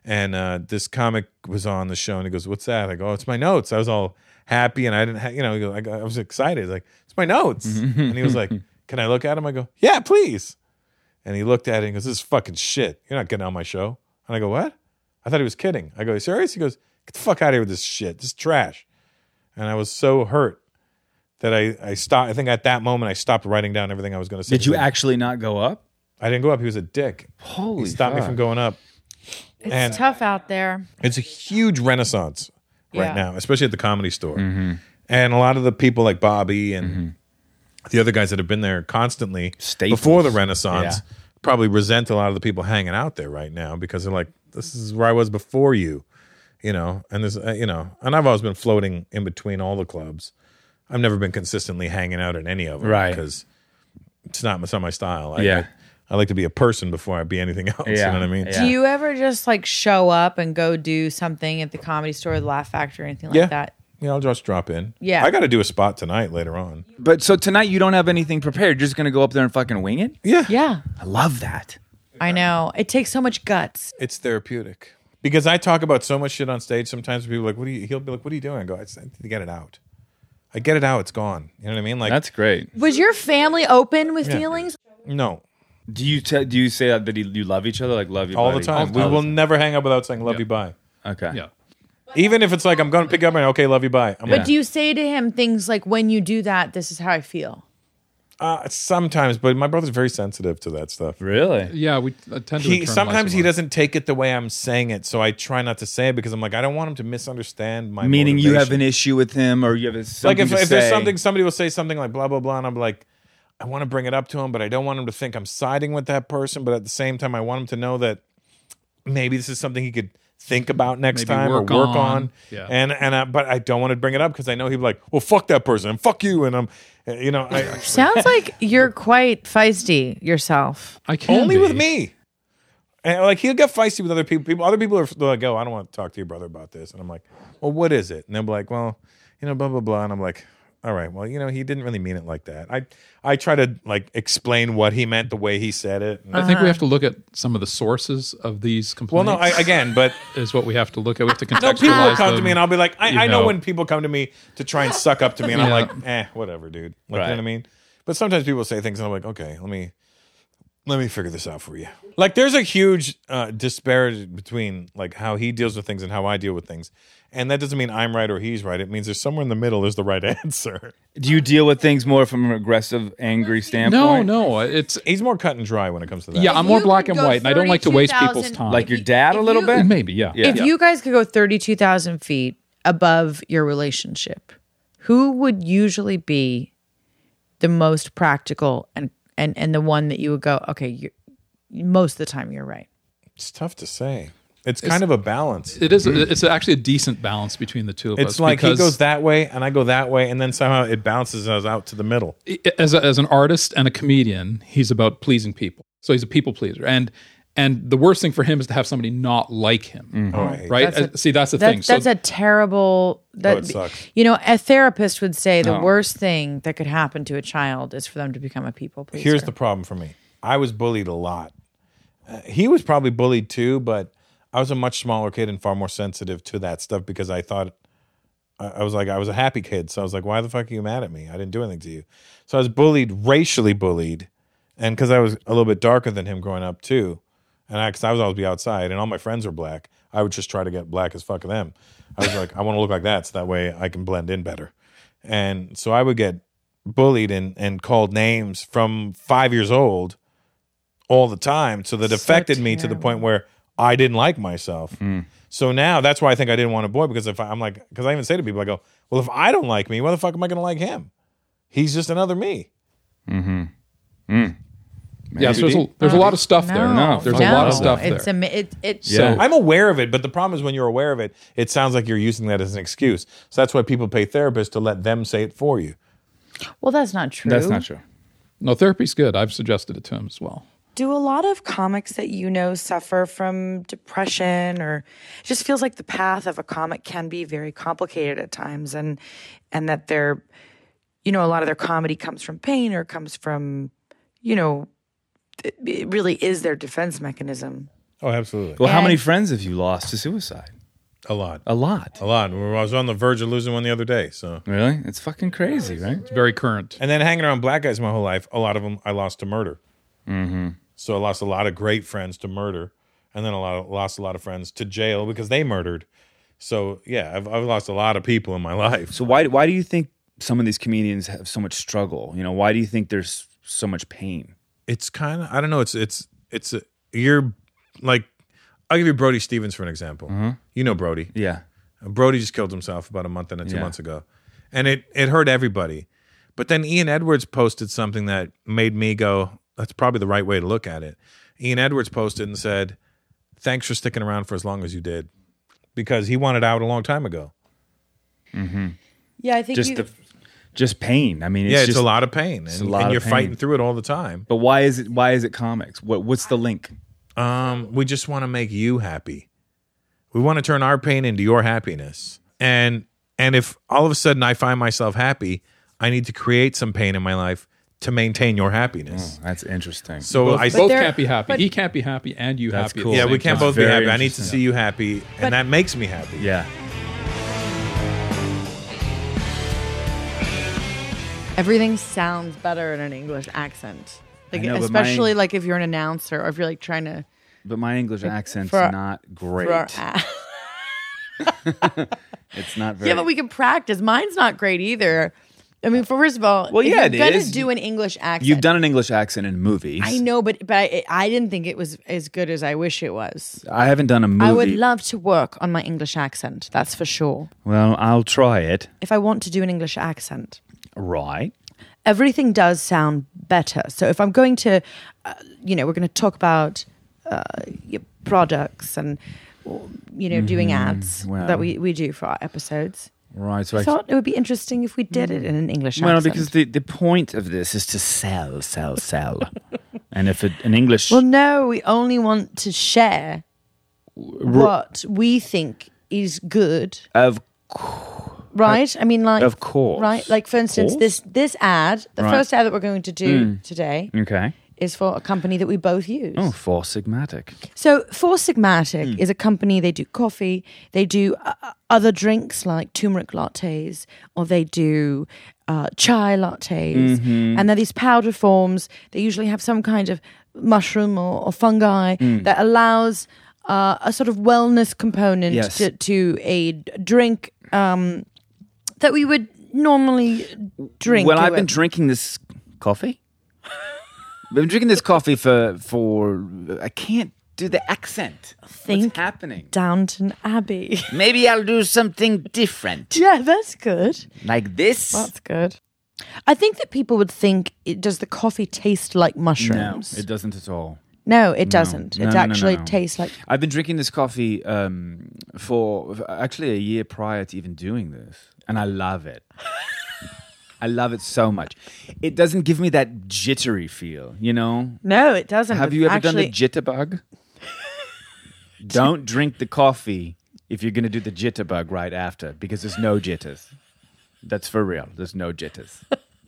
And this comic was on the show, and he goes, "What's that?" I go, "Oh, it's my notes." I was all happy, and I didn't, he goes, I was excited. He's like, "It's my notes," and he was like, "Can I look at them?" I go, "Yeah, please." And he looked at it and goes, "This is fucking shit. You're not getting on my show." And I go, "What?" I thought he was kidding. I go, "Are you serious?" He goes, "Get the fuck out of here with this shit. This is trash." And I was so hurt that I stopped. I think at that moment I stopped writing down everything I was going to say. Did you actually not go up? I didn't go up. He was a dick. Holy He stopped me fuck. from going up. It's And- tough out there. It's a huge renaissance right Yeah. now, especially at the Comedy Store. And a lot of the people like Bobby and the other guys that have been there constantly Staples. before the Renaissance Yeah. probably resent a lot of the people hanging out there right now because they're like, this is where I was before you, and there's, and I've always been floating in between all the clubs. I've never been consistently hanging out in any of them Right. because it's not my style. Yeah. I like to be a person before I be anything else. You Yeah. know what I mean? Yeah. Do you ever just like show up and go do something at the Comedy Store, the Laugh Factory, or anything like Yeah. that? Yeah, I'll just drop in. Yeah. I got to do a spot tonight later on. But so tonight you don't have anything prepared. You're just going to go up there and fucking wing it? Yeah. Yeah, I love that. I know. It takes so much guts. It's therapeutic because I talk about so much shit on stage. Sometimes people are like, he'll be like, "What are you doing?" I go, "I just need to get it out. I get it out. It's gone." You know what I mean? Like, That's great. Was your family open with feelings? no, Do you say that you love each other? Like love you all buddy? the time. We All the will time. never hang up without saying "love you, bye." Okay. Yeah. Even if it's like I'm going to pick you up and okay, love you, bye. I'm But like, do you say to him things like, when you do that, this is how I feel? sometimes, but my brother's very sensitive to that stuff. Really? Yeah, we tend to. He internalize sometimes it he more. doesn't take it the way I'm saying it, so I try not to say it because I'm like, I don't want him to misunderstand my. Meaning you have motivation. an issue with him, or you have something Like to if there's say. something, somebody will say something like blah blah blah, and I'm like, I want to bring it up to him, but I don't want him to think I'm siding with that person. But at the same time, I want him to know that maybe this is something he could think about next Maybe time work or work on. on. Yeah. But I don't want to bring it up because I know he'd be like, well, fuck that person, and fuck you, and I'm, Sounds like you're quite feisty yourself. I can only be. with me. And like he'll get feisty with other people. Other people are they're like, "Oh, I don't want to talk to your brother about this." And I'm like, "Well, what is it?" And they'll be like, "Well, blah blah blah." And I'm like, "All right, well, he didn't really mean it like that." I try to like explain what he meant the way he said it. I think we have to look at some of the sources of these Well, complaints. again, but is what we have to look at. We have to no, contextualize people will come to them. me and I'll be like, I you know know. when people come to me to try and suck up to me, and I'm Yeah. like, whatever, dude. Like, Right. you know what I mean? But sometimes people say things, and I'm like, okay, let me figure this out for you. Like, there's a huge disparity between like how he deals with things and how I deal with things, and that doesn't mean I'm right or he's right. It means there's somewhere in the middle is the right answer. Do you deal with things more from an aggressive, angry standpoint? No, it's He's more cut and dry when it comes to that. yeah. I'm If more you black could and go white, and I don't like to waste 32,000 people's time. Like your dad a little bit? maybe, yeah. Yeah. If you guys could go 32,000 feet above your relationship, who would usually be the most practical and the one that you would go, okay, most of the time you're right? It's tough to say. It's kind of a balance. It is. It's actually a decent balance between the two of us. It's like he because goes that way and I go that way, and then somehow it balances us out to the middle. as an artist and a comedian, he's about pleasing people. So he's a people pleaser, and the worst thing for him is to have somebody not like him. Oh, I hate Right? See, that's the thing. That's a terrible. it sucks. A therapist would say the worst thing that could happen to a child is for them to become a people pleaser. Here's the problem for me. I was bullied a lot. He was probably bullied too, but I was a much smaller kid and far more sensitive to that stuff because I thought I was a happy kid. So I was like, why the fuck are you mad at me? I didn't do anything to you. So I was bullied, racially bullied. And because I was a little bit darker than him growing up too. And because I was always be outside and all my friends were black, I would just try to get black as fuck of them. I was like, I want to look like that so that way I can blend in better. And so I would get bullied and called names from 5 years old all the time. So that affected me to the point where I didn't like myself. So now that's why I think I didn't want a boy, because because I even say to people, I go, well, if I don't like me, why the fuck am I going to like him? He's just another me. yeah. So there's a lot of stuff there. There's a lot of stuff it's there. It's So I'm aware of it, but the problem is when you're aware of it, it sounds like you're using that as an excuse. So that's why people pay therapists to let them say it for you. well, that's not true. That's not true. no, therapy's good. I've suggested it to him as well. Do a lot of comics that you know suffer from depression, or it just feels like the path of a comic can be very complicated at times, and that they're, a lot of their comedy comes from pain or comes from, it really is their defense mechanism. Oh, absolutely. Well, how And- many friends have you lost to suicide? A lot. A lot. A lot. I was on the verge of losing one the other day. So, Really? It's fucking crazy, right? It's very current. and then hanging around black guys my whole life, a lot of them I lost to murder. Mm-hmm. So I lost a lot of great friends to murder, and then lost a lot of friends to jail because they murdered. So yeah, I've lost a lot of people in my life. So why do you think some of these comedians have so much struggle? You know, why do you think there's so much pain? It's kind of, I don't know. You're like, I'll give you Brody Stevens for an example. You know Brody. Yeah. Brody just killed himself about a month and 2 Yeah. months ago. And it hurt everybody. But then Ian Edwards posted something that made me go, that's probably the right way to look at it. Ian Edwards posted and said, thanks for sticking around for as long as you did. Because he wanted out a long time ago. Yeah, I think Just pain. I mean, it's It's just a lot of pain. a And, lot and of you're pain. fighting through it all the time. But why is it comics? What's the link? We just want to make you happy. We want to turn our pain into your happiness. And if all of a sudden I find myself happy, I need to create some pain in my life to maintain your happiness. That's interesting. So Both there- can't be happy. but- He can't be happy and you That's happy. cool. At the yeah, same we can't time. both be Very happy. I need to interesting. see you happy, and that makes me happy. yeah. everything sounds better in an English accent. Like I know, but especially my- like if you're an announcer or if you're like trying to But my English accent's for- not great. for our It's not very. Yeah, but we can practice. Mine's not great either. I mean, first of all, Well, if yeah, you're it gonna is. do an English accent. You've done an English accent in movies. I know, but I didn't think it was as good as I wish it was. I haven't done a movie. I would love to work on my English accent. That's for sure. Well, I'll try it. If I want to do an English accent, Right. everything does sound better. So if I'm going to, we're going to talk about your products and, doing ads Well. that we do for our episodes. Right. So I thought it would be interesting if we did it in an English accent. Well, because the point of this is to sell. And if an English... Well, no, we only want to share what we think is good, of right? I mean, like, Of course. right? Like, for instance, Course? this ad, the Right. first ad that we're going to do today Okay. is for a company that we both use. Oh, Four Sigmatic. So, Four Sigmatic is a company. They do coffee. They do other drinks like turmeric lattes, or they do chai lattes. And they're these powder forms. They usually have some kind of mushroom or fungi that allows a sort of wellness component Yes. to a drink that we would normally drink. Well, I've been drinking this coffee. I've been drinking this coffee for I can't do the accent. Think What's happening? Downton Abbey. Maybe I'll do something different. Yeah, that's good. Like this? That's good. I think that people would think, does the coffee taste like No, mushrooms? it doesn't at all. No, it doesn't. No, It no, no, actually no. tastes like. I've been drinking this coffee for actually a year prior to even doing this, and I love it. I love it so much. It doesn't give me that jittery feel, you know? No, it doesn't. Have you ever done the jitterbug? Don't drink the coffee if you're going to do the jitterbug right after, because there's no jitters. That's for real. There's no jitters.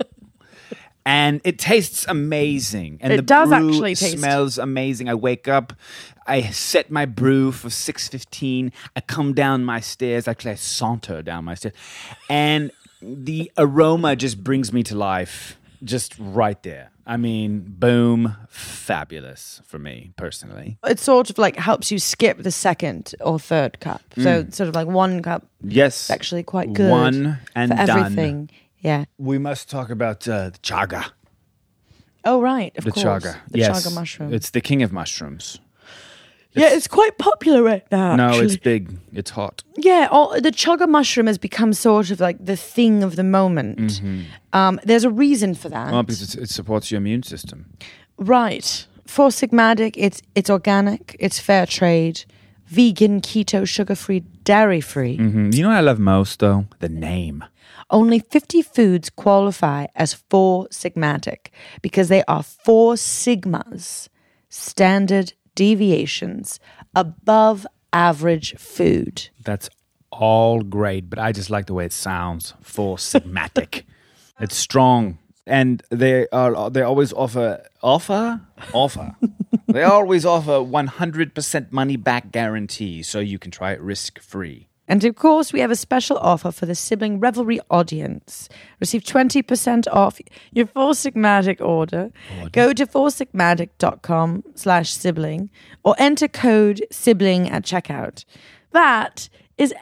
And it tastes amazing. And It the does brew actually taste- smells amazing. I wake up, I set my brew for 6:15. I come down my stairs. Actually, I saunter down my stairs. And the aroma just brings me to life just right there. I mean, boom, fabulous for me personally. It sort of like helps you skip the second or third cup. So sort of like one cup Yes. is actually quite good. One and for done. everything. Yeah. We must talk about the chaga. Oh right, of The course. chaga. The Yes. chaga mushroom. It's the king of mushrooms. Yeah, it's quite popular right now. No, actually. it's big. It's hot. Yeah, the chaga mushroom has become sort of like the thing of the moment. There's a reason for that. Well, because it supports your immune system. Right. Four Sigmatic, it's organic, it's fair trade, vegan, keto, sugar-free, dairy-free. You know what I love most, though? The name. Only 50 foods qualify as Four Sigmatic because they are 4 sigmas, standard deviations, above average food. That's all great, but I just like the way it sounds. Four Sigmatic. It's strong. And they always offer. They always offer 100% money back guarantee, so you can try it risk free. And of course, we have a special offer for the Sibling Revelry audience. Receive 20% off your Four Sigmatic order. Go to foursigmatic.com/sibling or enter code sibling at checkout. That is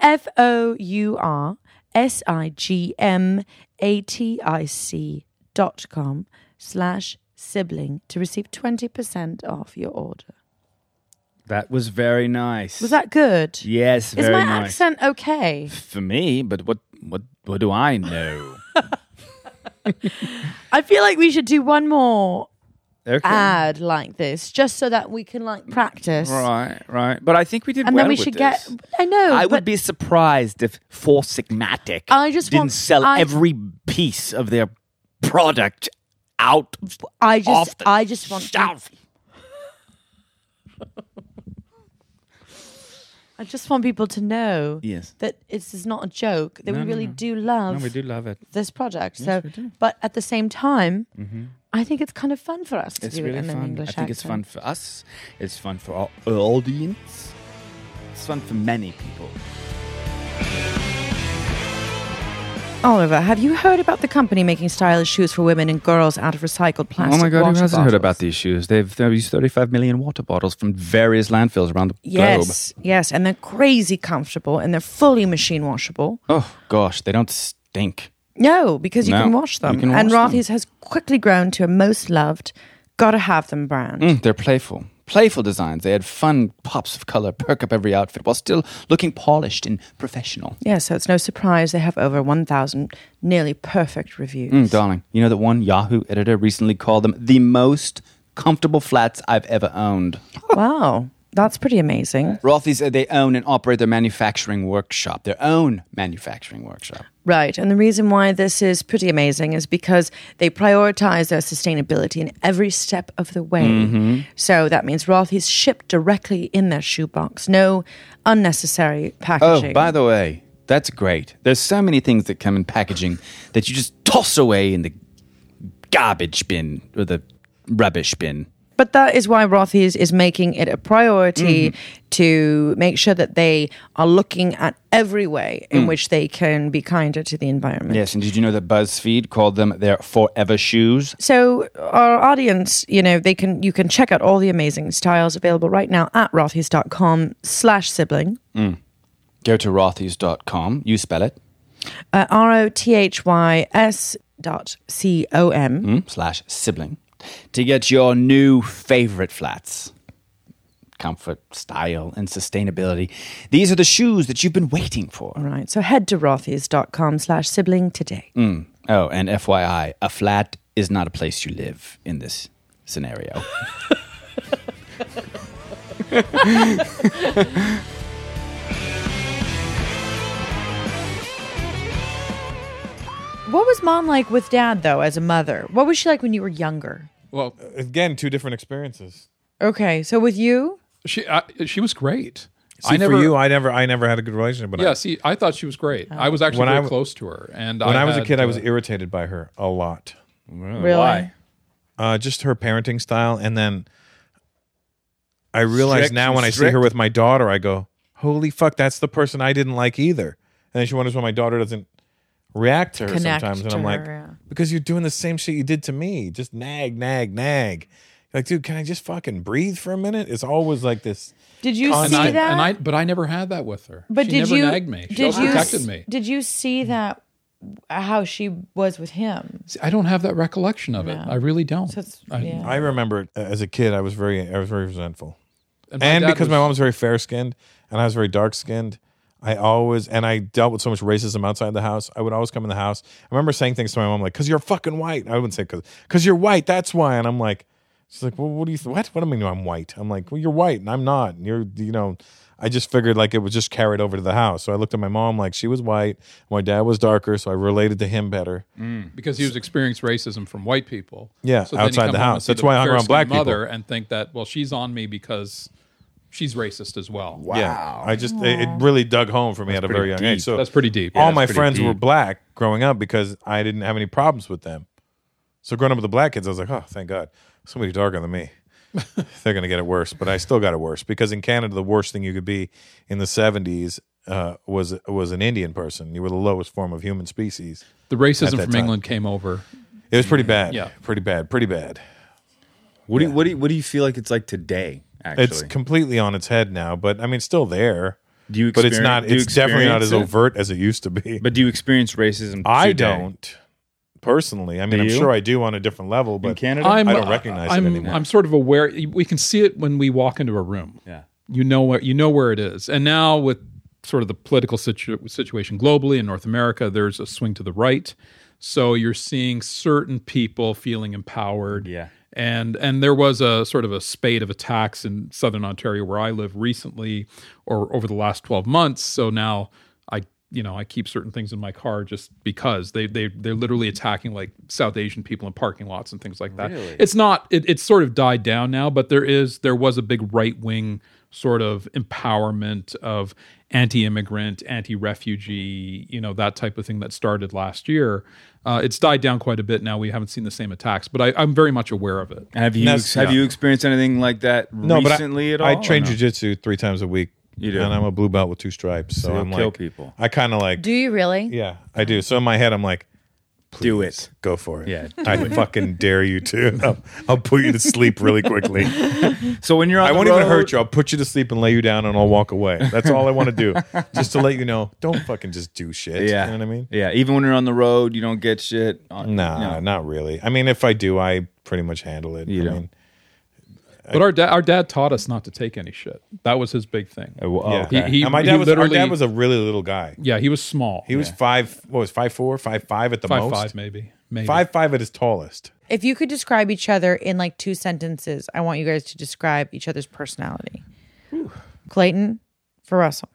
FOURSIGMATIC.com/sibling to receive 20% off your order. That was very nice. Was that good? Yes, very Is my nice. accent okay? For me, but what do I know? I feel like we should do one more Okay. ad like this, just so that we can practice. Right. But I think we did And well then we with should this. I know. I but would be surprised if Four Sigmatic I just didn't want- sell I- every piece of their product out I off just the I just want shelf. I just want people to know Yes. that this is not a joke. That No, we no, really no. do love No, we do love it. this project. Yes, So, we do. but at the same time, I think it's kind of fun for us to It's do really it in an fun. English I think it's fun accent. for us. It's fun for our audience. It's fun for many people. Oliver, have you heard about the company making stylish shoes for women and girls out of recycled plastic? water bottles? these shoes? They've used 35 million water bottles from various landfills around the Yes, and they're crazy comfortable and they're fully machine washable. Oh, gosh, they don't stink. No, because you No, can wash them. you can And wash them. Rothy's has quickly grown to a most loved, gotta have them brand. They're playful. Playful designs. They add fun pops of color, perk up every outfit while still looking polished and professional. Yeah, so it's no surprise they have over 1,000 nearly perfect reviews. Darling, you know that one Yahoo editor recently called them the most comfortable flats I've ever owned. Wow, that's pretty amazing. Rothy's, they own and operate their own manufacturing workshop. Right, and the reason why this is pretty amazing is because they prioritize their sustainability in every step of the way. So that means Rothy's shipped directly in their shoebox. No unnecessary packaging. Oh, by the way, that's great. There's so many things that come in packaging that you just toss away in the garbage bin or the rubbish bin. But that is why Rothy's is making it a priority to make sure that they are looking at every way in which they can be kinder to the environment. Yes, and did you know that BuzzFeed called them their forever shoes? So our audience, you can check out all the amazing styles available right now at rothys.com/sibling. Go to rothys.com. You spell it. ROTHYS.com. /sibling. To get your new favorite flats. Comfort, style, and sustainability. These are the shoes that you've been waiting for. All right, so head to rothys.com/sibling today. Oh, and FYI, a flat is not a place you live in this scenario. What was mom like with dad, though, as a mother? What was she like when you were younger? Well, Again, two different experiences. Okay, so with you? she was great. See, for you, I never had a good relationship. But Yeah, see, I thought she was great. I was actually When very I- close to her, and when I was a had, kid, I was irritated by her a lot. Really? Why? Just her parenting style, and then I realize Strict? now when I see Strict? her with my daughter, I go, "Holy fuck, that's the person I didn't like either." And then she wonders why my daughter doesn't react to her Connect sometimes, and to I'm like, her, yeah. "Because you're doing the same shit you did to me. Just nag, nag, nag." Like, dude, can I just fucking breathe for a minute? It's always like this. Did you And see I- that? but I never had that with her. But she did never you nagged me. She Did always you protected me. Did you see that how she was with him? See, I don't have that recollection of it. I really don't. So it's- I- yeah. I remember as a kid, I was very resentful, and my and dad because my mom was very fair skinned and I was very dark skinned. I dealt with so much racism outside the house. I would always come in the house. I remember saying things to my mom like, "Cause you're fucking white." I wouldn't say cause you're white. That's why. And I'm like, she's like, "Well, what do you? What do I mean I'm white?" I'm like, "Well, you're white and I'm not. And I just figured like it was just carried over to the house. So I looked at my mom like she was white. My dad was darker, so I related to him better. because he was experienced racism from white people. Yeah, then you outside come the home and house. see That's the why I hung around fair-skinned black people. mother and think that she's on me because she's racist as well. Wow. Yeah, I just it really dug home for me at a very young age. So That's pretty deep. all Yeah, my pretty friends deep. were black growing up because I didn't have any problems with them. So growing up with the black kids, I was like, oh, thank God, somebody darker than me. They're going to get it worse, but I still got it worse because in Canada, the worst thing you could be in the 70s was an Indian person. You were the lowest form of human species. The At racism that from time. England came over. It was pretty bad. Yeah. Pretty bad. What do you feel like it's like today? Actually, It's completely on its head now, but I mean, still there. do you But it's not. do you It's definitely not as experience it? overt as it used to be. But do you experience racism? I today? don't personally. I mean, Do I'm you? sure I do on a different level, in but Canada. I don't recognize it anymore. I'm sort of aware. We can see it when we walk into a room. Yeah. You know where it is. And now with sort of the political situation globally in North America, there's a swing to the right. So you're seeing certain people feeling empowered. Yeah. And there was a sort of a spate of attacks in Southern Ontario where I live recently or over the last 12 months. So now I keep certain things in my car just because they're literally attacking like South Asian people in parking lots and things like that. Really? It's not it's sort of died down now, but there was a big right wing sort of empowerment of anti-immigrant, anti-refugee, that type of thing that started last year. It's died down quite a bit now. We haven't seen the same attacks, but I'm very much aware of it. Have you That's- have yeah. you experienced anything like that no, recently but at all? I or train no? jujitsu 3 times a week. You do? And I'm a blue belt with 2 stripes. So you'll I'm kill like, people. I kind of like, Do you really? yeah, I do. So in my head, I'm like, Do please, it. Go for it. Yeah, I fucking dare you to. I'll put you to sleep really quickly. So when you're on I the won't road, even hurt you. I'll put you to sleep and lay you down and I'll walk away. That's all I want to do. Just to let you know, don't fucking just do shit. Yeah, You know what I mean? Yeah, even when you're on the road, you don't get shit. Nah, not really. I mean, if I do, I pretty much handle it. You I don't. mean, But our dad taught us not to take any shit. That was his big thing. yeah. He- And my he dad was our literally- dad was a really little guy. Yeah, he was small. He was 5'4", 5'5" at the 5'5", most. maybe. 5'5" at his tallest. If you could describe each other in like 2 sentences, I want you guys to describe each other's personality. Clayton for Russell.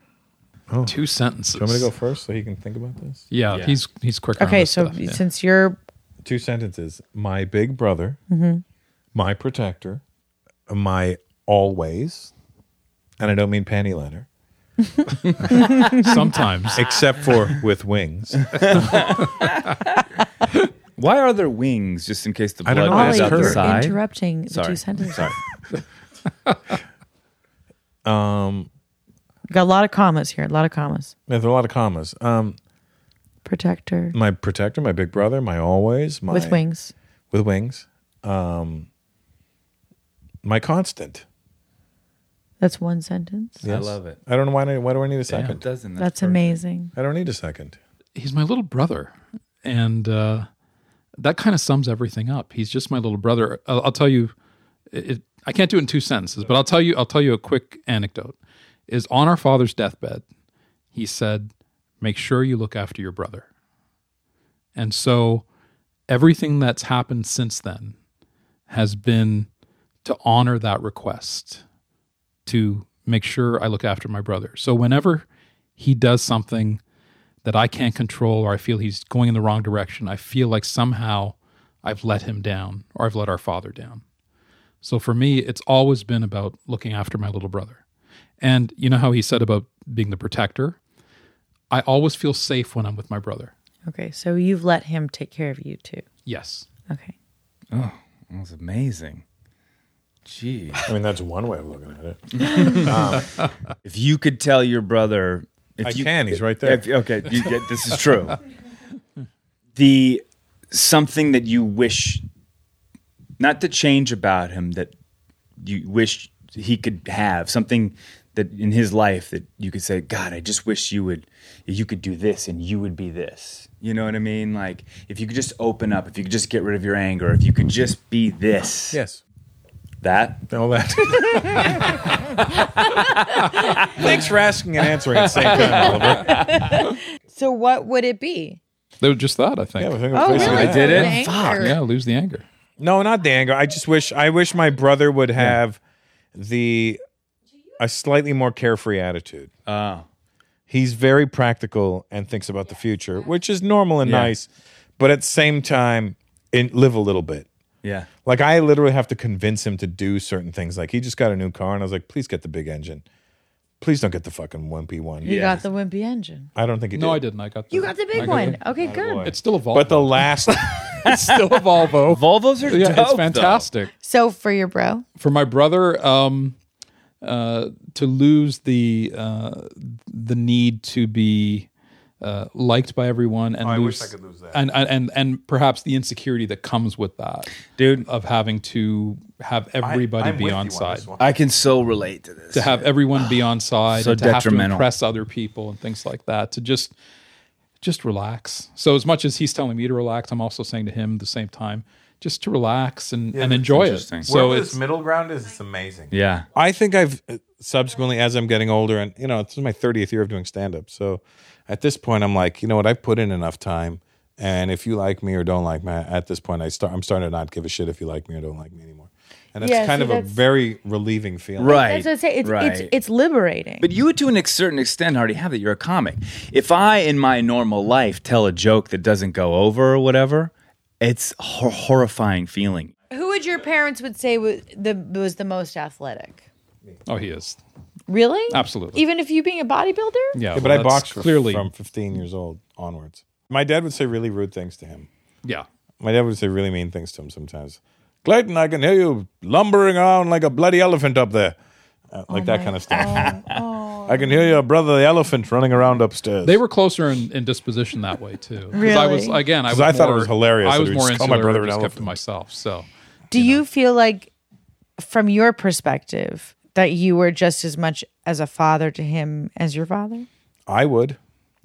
2 sentences. Do you want me to go first so he can think about this? Yeah, Yeah. he's quicker. on Okay, this so stuff, yeah. since you're 2 sentences. My big brother, my protector, my always, and I don't mean panty liner, sometimes except for with wings. Why are there wings? Just in case the I don't blood know. goes Ollie, out the you're side. interrupting the Sorry. 2 sentences. Sorry. Got a lot of commas here. A lot of commas. There's a lot of commas. Protector My protector, my big brother, my always, my with wings. with wings. My constant. That's 1 sentence. I love it. I don't know why do I need a It second? doesn't. That's perfect. amazing. I don't need a second. he's my little brother, and that kind of sums everything up. He's just my little brother. I'll tell you, I can't do it in 2 sentences, but I'll tell you a quick anecdote. Is on our father's deathbed, he said, "Make sure you look after your brother." And so, everything that's happened since then has been to honor that request, to make sure I look after my brother. So whenever he does something that I can't control or I feel he's going in the wrong direction, I feel like somehow I've let him down or I've let our father down. So for me, it's always been about looking after my little brother. And you know how he said about being the protector? I always feel safe when I'm with my brother. Okay, so you've let him take care of you too. Yes. Okay. Oh, that was amazing. Gee. I mean, that's one way of looking at it. If you could tell your brother, if I you can. He's right there. This is true. Something that you wish, not to change about him, that you wish he could have, something that in his life that you could say, God, I just wish you could do this and you would be this. You know what I mean? Like if you could just open up, if you could just get rid of your anger, if you could just be this. Yes. That. All that. Thanks for asking and answering at the same time, Oliver. So what would it be? They were just that, I think. Yeah, I think it was Oh, basically really? that. I did it? Anger. Fuck. Yeah, lose the anger. No, not the anger. I wish my brother would have a slightly more carefree attitude. Oh. He's very practical and thinks about the future, which is normal and Yeah. nice, but at the same time, live a little bit. Yeah. Like I literally have to convince him to do certain things. Like he just got a new car, and I was like, "Please get the big engine. Please don't get the fucking wimpy one." You got the wimpy engine. I don't think he did. No, I didn't. I got the, You got the I big got one. the- Okay, good. It's still a Volvo. But the last, It's still a Volvo. Volvos are Yeah, dope, it's fantastic. So for your bro, For my brother, to lose the need to be liked by everyone, and I lose, wish I could lose that. and perhaps the insecurity that comes with that, Dude. of having to have everybody I'm be with on you side. this one. I can so relate to this. To have everyone be on side, So and to have to detrimental. impress other people and things like that, to just relax. So as much as he's telling me to relax, I'm also saying to him at the same time, just to relax and that's enjoy it. interesting. So Wherever it's this middle ground is, it's amazing. Yeah. I think I've subsequently, as I'm getting older, and this is my 30th year of doing stand-up. So at this point, I'm like, you know what? I've put in enough time, and if you like me or don't like me, at this point, I'm starting to not give a shit if you like me or don't like me anymore. And that's Yeah, kind see, of a that's- very relieving feeling. Right. that's what I say. It's right. it's liberating. But you, to a certain extent, already have that. You're a comic. If I, in my normal life, tell a joke that doesn't go over or whatever, it's a horrifying feeling. Who would your parents would say was the most athletic? oh, he is. Really? Absolutely. Even if you being a bodybuilder? Yeah, Yeah, but well, I that's boxed clearly. from 15 years old onwards. My dad would say really rude things to him. Yeah. My dad would say really mean things to him sometimes. Clayton, I can hear you lumbering around like a bloody elephant up there. Like that kind of stuff. I can hear your brother, the elephant, running around upstairs. They were closer in disposition that way too. 'Cause Really? I was again. I 'Cause was I thought it more- was hilarious I that was he more just called my insular. brother and an just kept to elephant. myself. So Do you feel like, from your perspective, that you were just as much as a father to him as your father? I would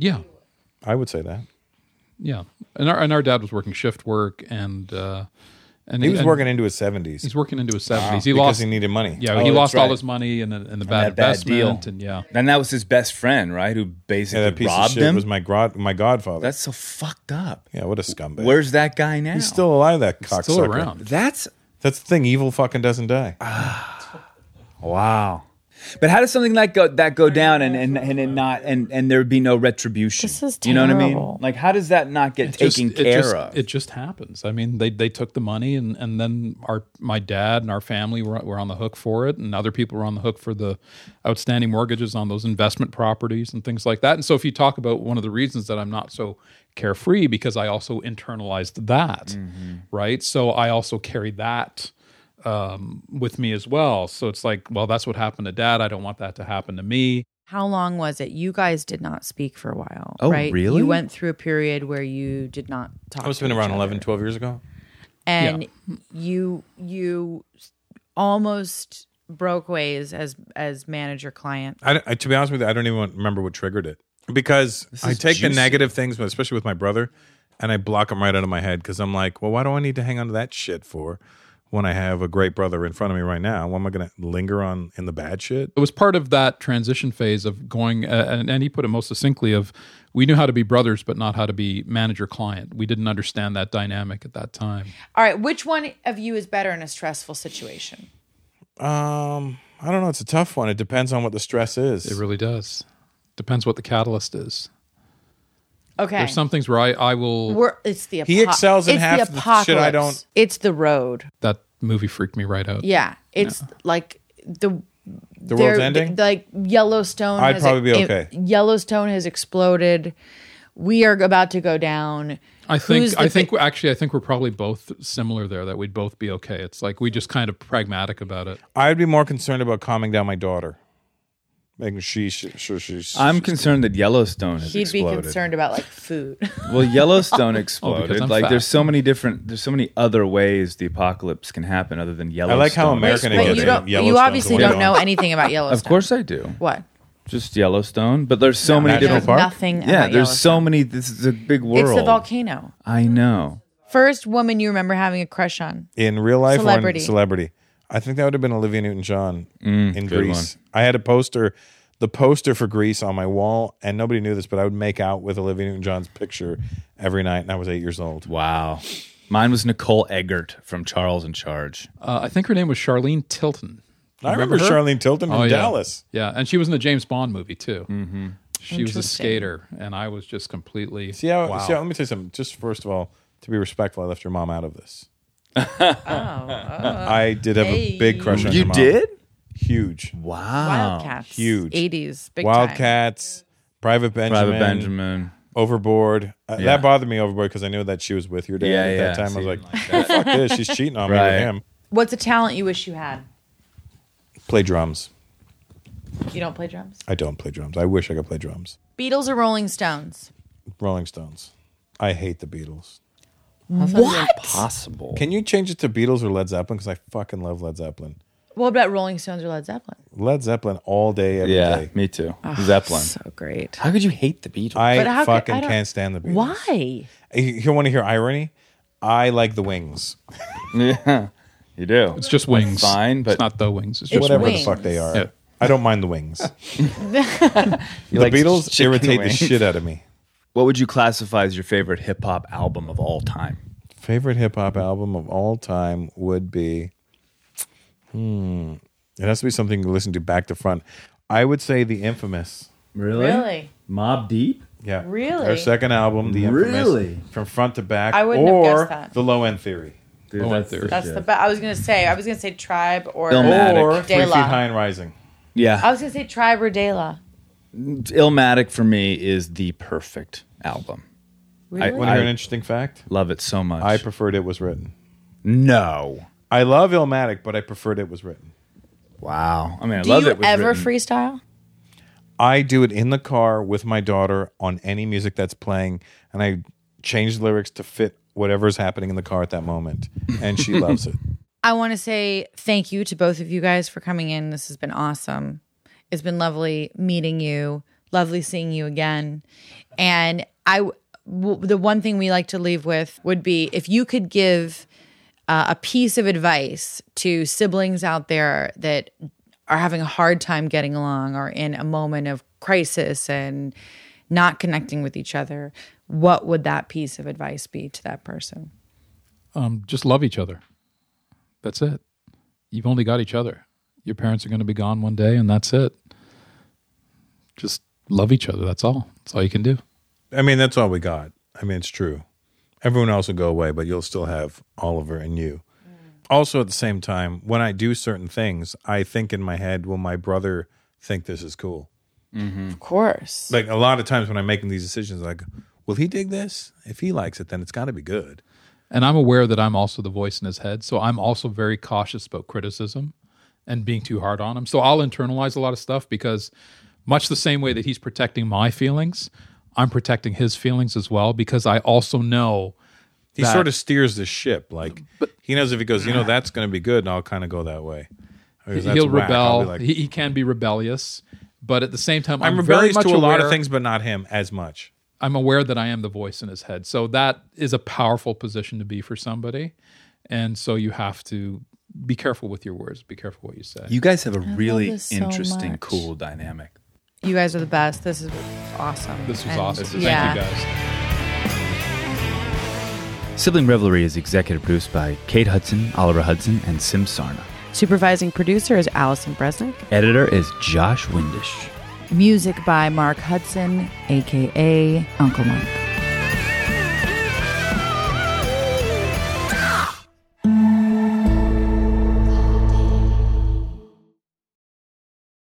say that. yeah. And our dad was working shift work and He was working into his 70s. He's working into his 70s. He because lost. he needed money. Yeah, Oh, he that's lost all right. his money in the bad that bad investment. deal. And yeah, And that was his best friend, right? Who Yeah, basically that piece of robbed shit him. was my godfather. That's so fucked up. Yeah, what a scumbag. Where's that guy now? He's still alive, that cocksucker. still around. That's That's the thing. Evil fucking doesn't die. wow. But how does something like that go down and it not and there be no retribution? This is You know what I mean? terrible. Like, how does that not get taken care of? It just happens. I mean, they took the money, and then my dad and our family were on the hook for it, and other people were on the hook for the outstanding mortgages on those investment properties and things like that. And so, if you talk about one of the reasons that I'm not so carefree, because I also internalized that, right? So I also carried that with me as well. So it's like, well, that's what happened to Dad. I don't want that to happen to me. How long was it? You guys did not speak for a while, Oh, right? really? You went through a period where you did not talk. I must to have been each around other. 11, 12 years ago. And you almost broke ways as manager client. To be honest with you, I don't even remember what triggered it. Because I is take the juicy. negative things, but especially with my brother, and I block them right out of my head because I'm like, well, why do I need to hang on to that shit for when I have a great brother in front of me right now? Why am I going to linger on in the bad shit? It was part of that transition phase of going, and he put it most succinctly, of we knew how to be brothers, but not how to be manager-client. We didn't understand that dynamic at that time. All right, which one of you is better in a stressful situation? I don't know. It's a tough one. It depends on what the stress is. It really does. Depends what the catalyst is. Okay. There's some things where I will. It's the He excels in it's half the the shit I apocalypse. don't- It's the road. That movie freaked me right out. Yeah. It's like the world's ending? Like Yellowstone. I'd probably be okay. Yellowstone has exploded. We are about to go down. I Who's think the actually we're probably both similar there. That we'd both be okay. It's like we just kind of pragmatic about it. I'd be more concerned about calming down my daughter, making sure she's. I'm concerned that Yellowstone has He'd exploded. be concerned about like food. Well, Yellowstone exploded. I'm Like fat. there's so many other ways the apocalypse can happen other than I Yellowstone. like how American But it you is. don't. You Yellowstone's obviously going don't know on. anything about Yellowstone. Of course I do. What? Just Yellowstone, but there's so many National different Park? Nothing. Yeah, about there's so Yellowstone. many. This is a big world. It's the volcano. I know. First woman you remember having a crush on. In real life Celebrity. or in celebrity? I think that would have been Olivia Newton-John in good Grease. I had the poster for Grease on my wall, and nobody knew this, but I would make out with Olivia Newton-John's picture every night, and I was 8 years old. Wow. Mine was Nicole Eggert from Charles in Charge. I think her name was Charlene Tilton. I remember her? Charlene Tilton from Oh, yeah. Dallas. Yeah, and she was in the James Bond movie too. Mm-hmm. She was a Interesting. skater, and I was just completely. See how, wow. let me tell you something. Just first of all, to be respectful, I left your mom out of this. I did have a big crush on You your mom. did? Huge. Wow. Wildcats. Huge. 80s. Big time. Wildcats, Private Benjamin. Private Benjamin. Overboard. That bothered me, Overboard, because I knew that she was with your dad at that time. I was like, oh, fuck this. She's cheating on me with him. What's a talent you wish you had? Play drums. You don't play drums? I don't play drums. I wish I could play drums. Beatles or Rolling Stones? Rolling Stones. I hate the Beatles. What? Possible. Can you change it to Beatles or Led Zeppelin? Because I fucking love Led Zeppelin. What about Rolling Stones or Led Zeppelin? Led Zeppelin all day, every day. Me too. Zeppelin. So great. How could you hate the Beatles? I fucking can't stand the Beatles. Why? You want to hear irony? I like the Wings. Yeah, you do. It's just Wings. Fine, but it's not the Wings. It's just Whatever Wings. the fuck they are. Yeah. I don't mind the Wings. you The like Beatles chicken irritate wings. the shit out of me. What would you classify as your favorite hip hop album of all time? Favorite hip hop album of all time would be, it has to be something you listen to back to front. I would say The Infamous. Really? Mobb Deep? Yeah. Really? Their second album, The Infamous. Really? From front to back. I wouldn't have or guessed that. The Low End Theory. Dude, Low End Theory. That's the best. I was gonna say Tribe or Illmatic. Or 3 De Feet La. High and Rising. Yeah. I was gonna say Tribe or De La. Illmatic for me is the perfect album. Really? Want to hear an interesting fact? Love it so much. I preferred It Was Written. No. I love Illmatic, but I preferred It Was Written. Wow. I mean, I Do love you it. Was ever written. freestyle? I do it in the car with my daughter on any music that's playing, and I change lyrics to fit whatever's happening in the car at that moment, and she loves it. I want to say thank you to both of you guys for coming in. This has been awesome. It's been lovely meeting you, lovely seeing you again. And the one thing we like to leave with would be if you could give a piece of advice to siblings out there that are having a hard time getting along or in a moment of crisis and not connecting with each other, what would that piece of advice be to that person? Just love each other. That's it. You've only got each other. Your parents are going to be gone one day, and that's it. Just love each other. That's all. That's all you can do. I mean, that's all we got. I mean, it's true. Everyone else will go away, but you'll still have Oliver and you. Also, at the same time, when I do certain things, I think in my head, will my brother think this is cool? Of course. Like a lot of times when I'm making these decisions, like, will he dig this? If he likes it, then it's got to be good. And I'm aware that I'm also the voice in his head. So I'm also very cautious about criticism and being too hard on him. So I'll internalize a lot of stuff because much the same way that he's protecting my feelings, I'm protecting his feelings as well because I also know He sort of steers the ship. Like he knows if he goes, that's going to be good, and I'll kind of go that way. Because that's he'll whack, I'll rebel. be like, He can be rebellious, but at the same time, I'm very rebellious much to a lot of aware- things, but not him as much. I'm aware that I am the voice in his head. So that is a powerful position to be for somebody. And so you have to be careful with your words. Be careful what you say. You guys have a really this so interesting, much. cool dynamic. You guys are the best. This is awesome. This was And- awesome. Thank yeah. you guys. Sibling Revelry is executive produced by Kate Hudson, Oliver Hudson, and Sim Sarna. Supervising producer is Allison Bresnick. Editor is Josh Windish. Music by Mark Hudson, a.k.a. Uncle Mike.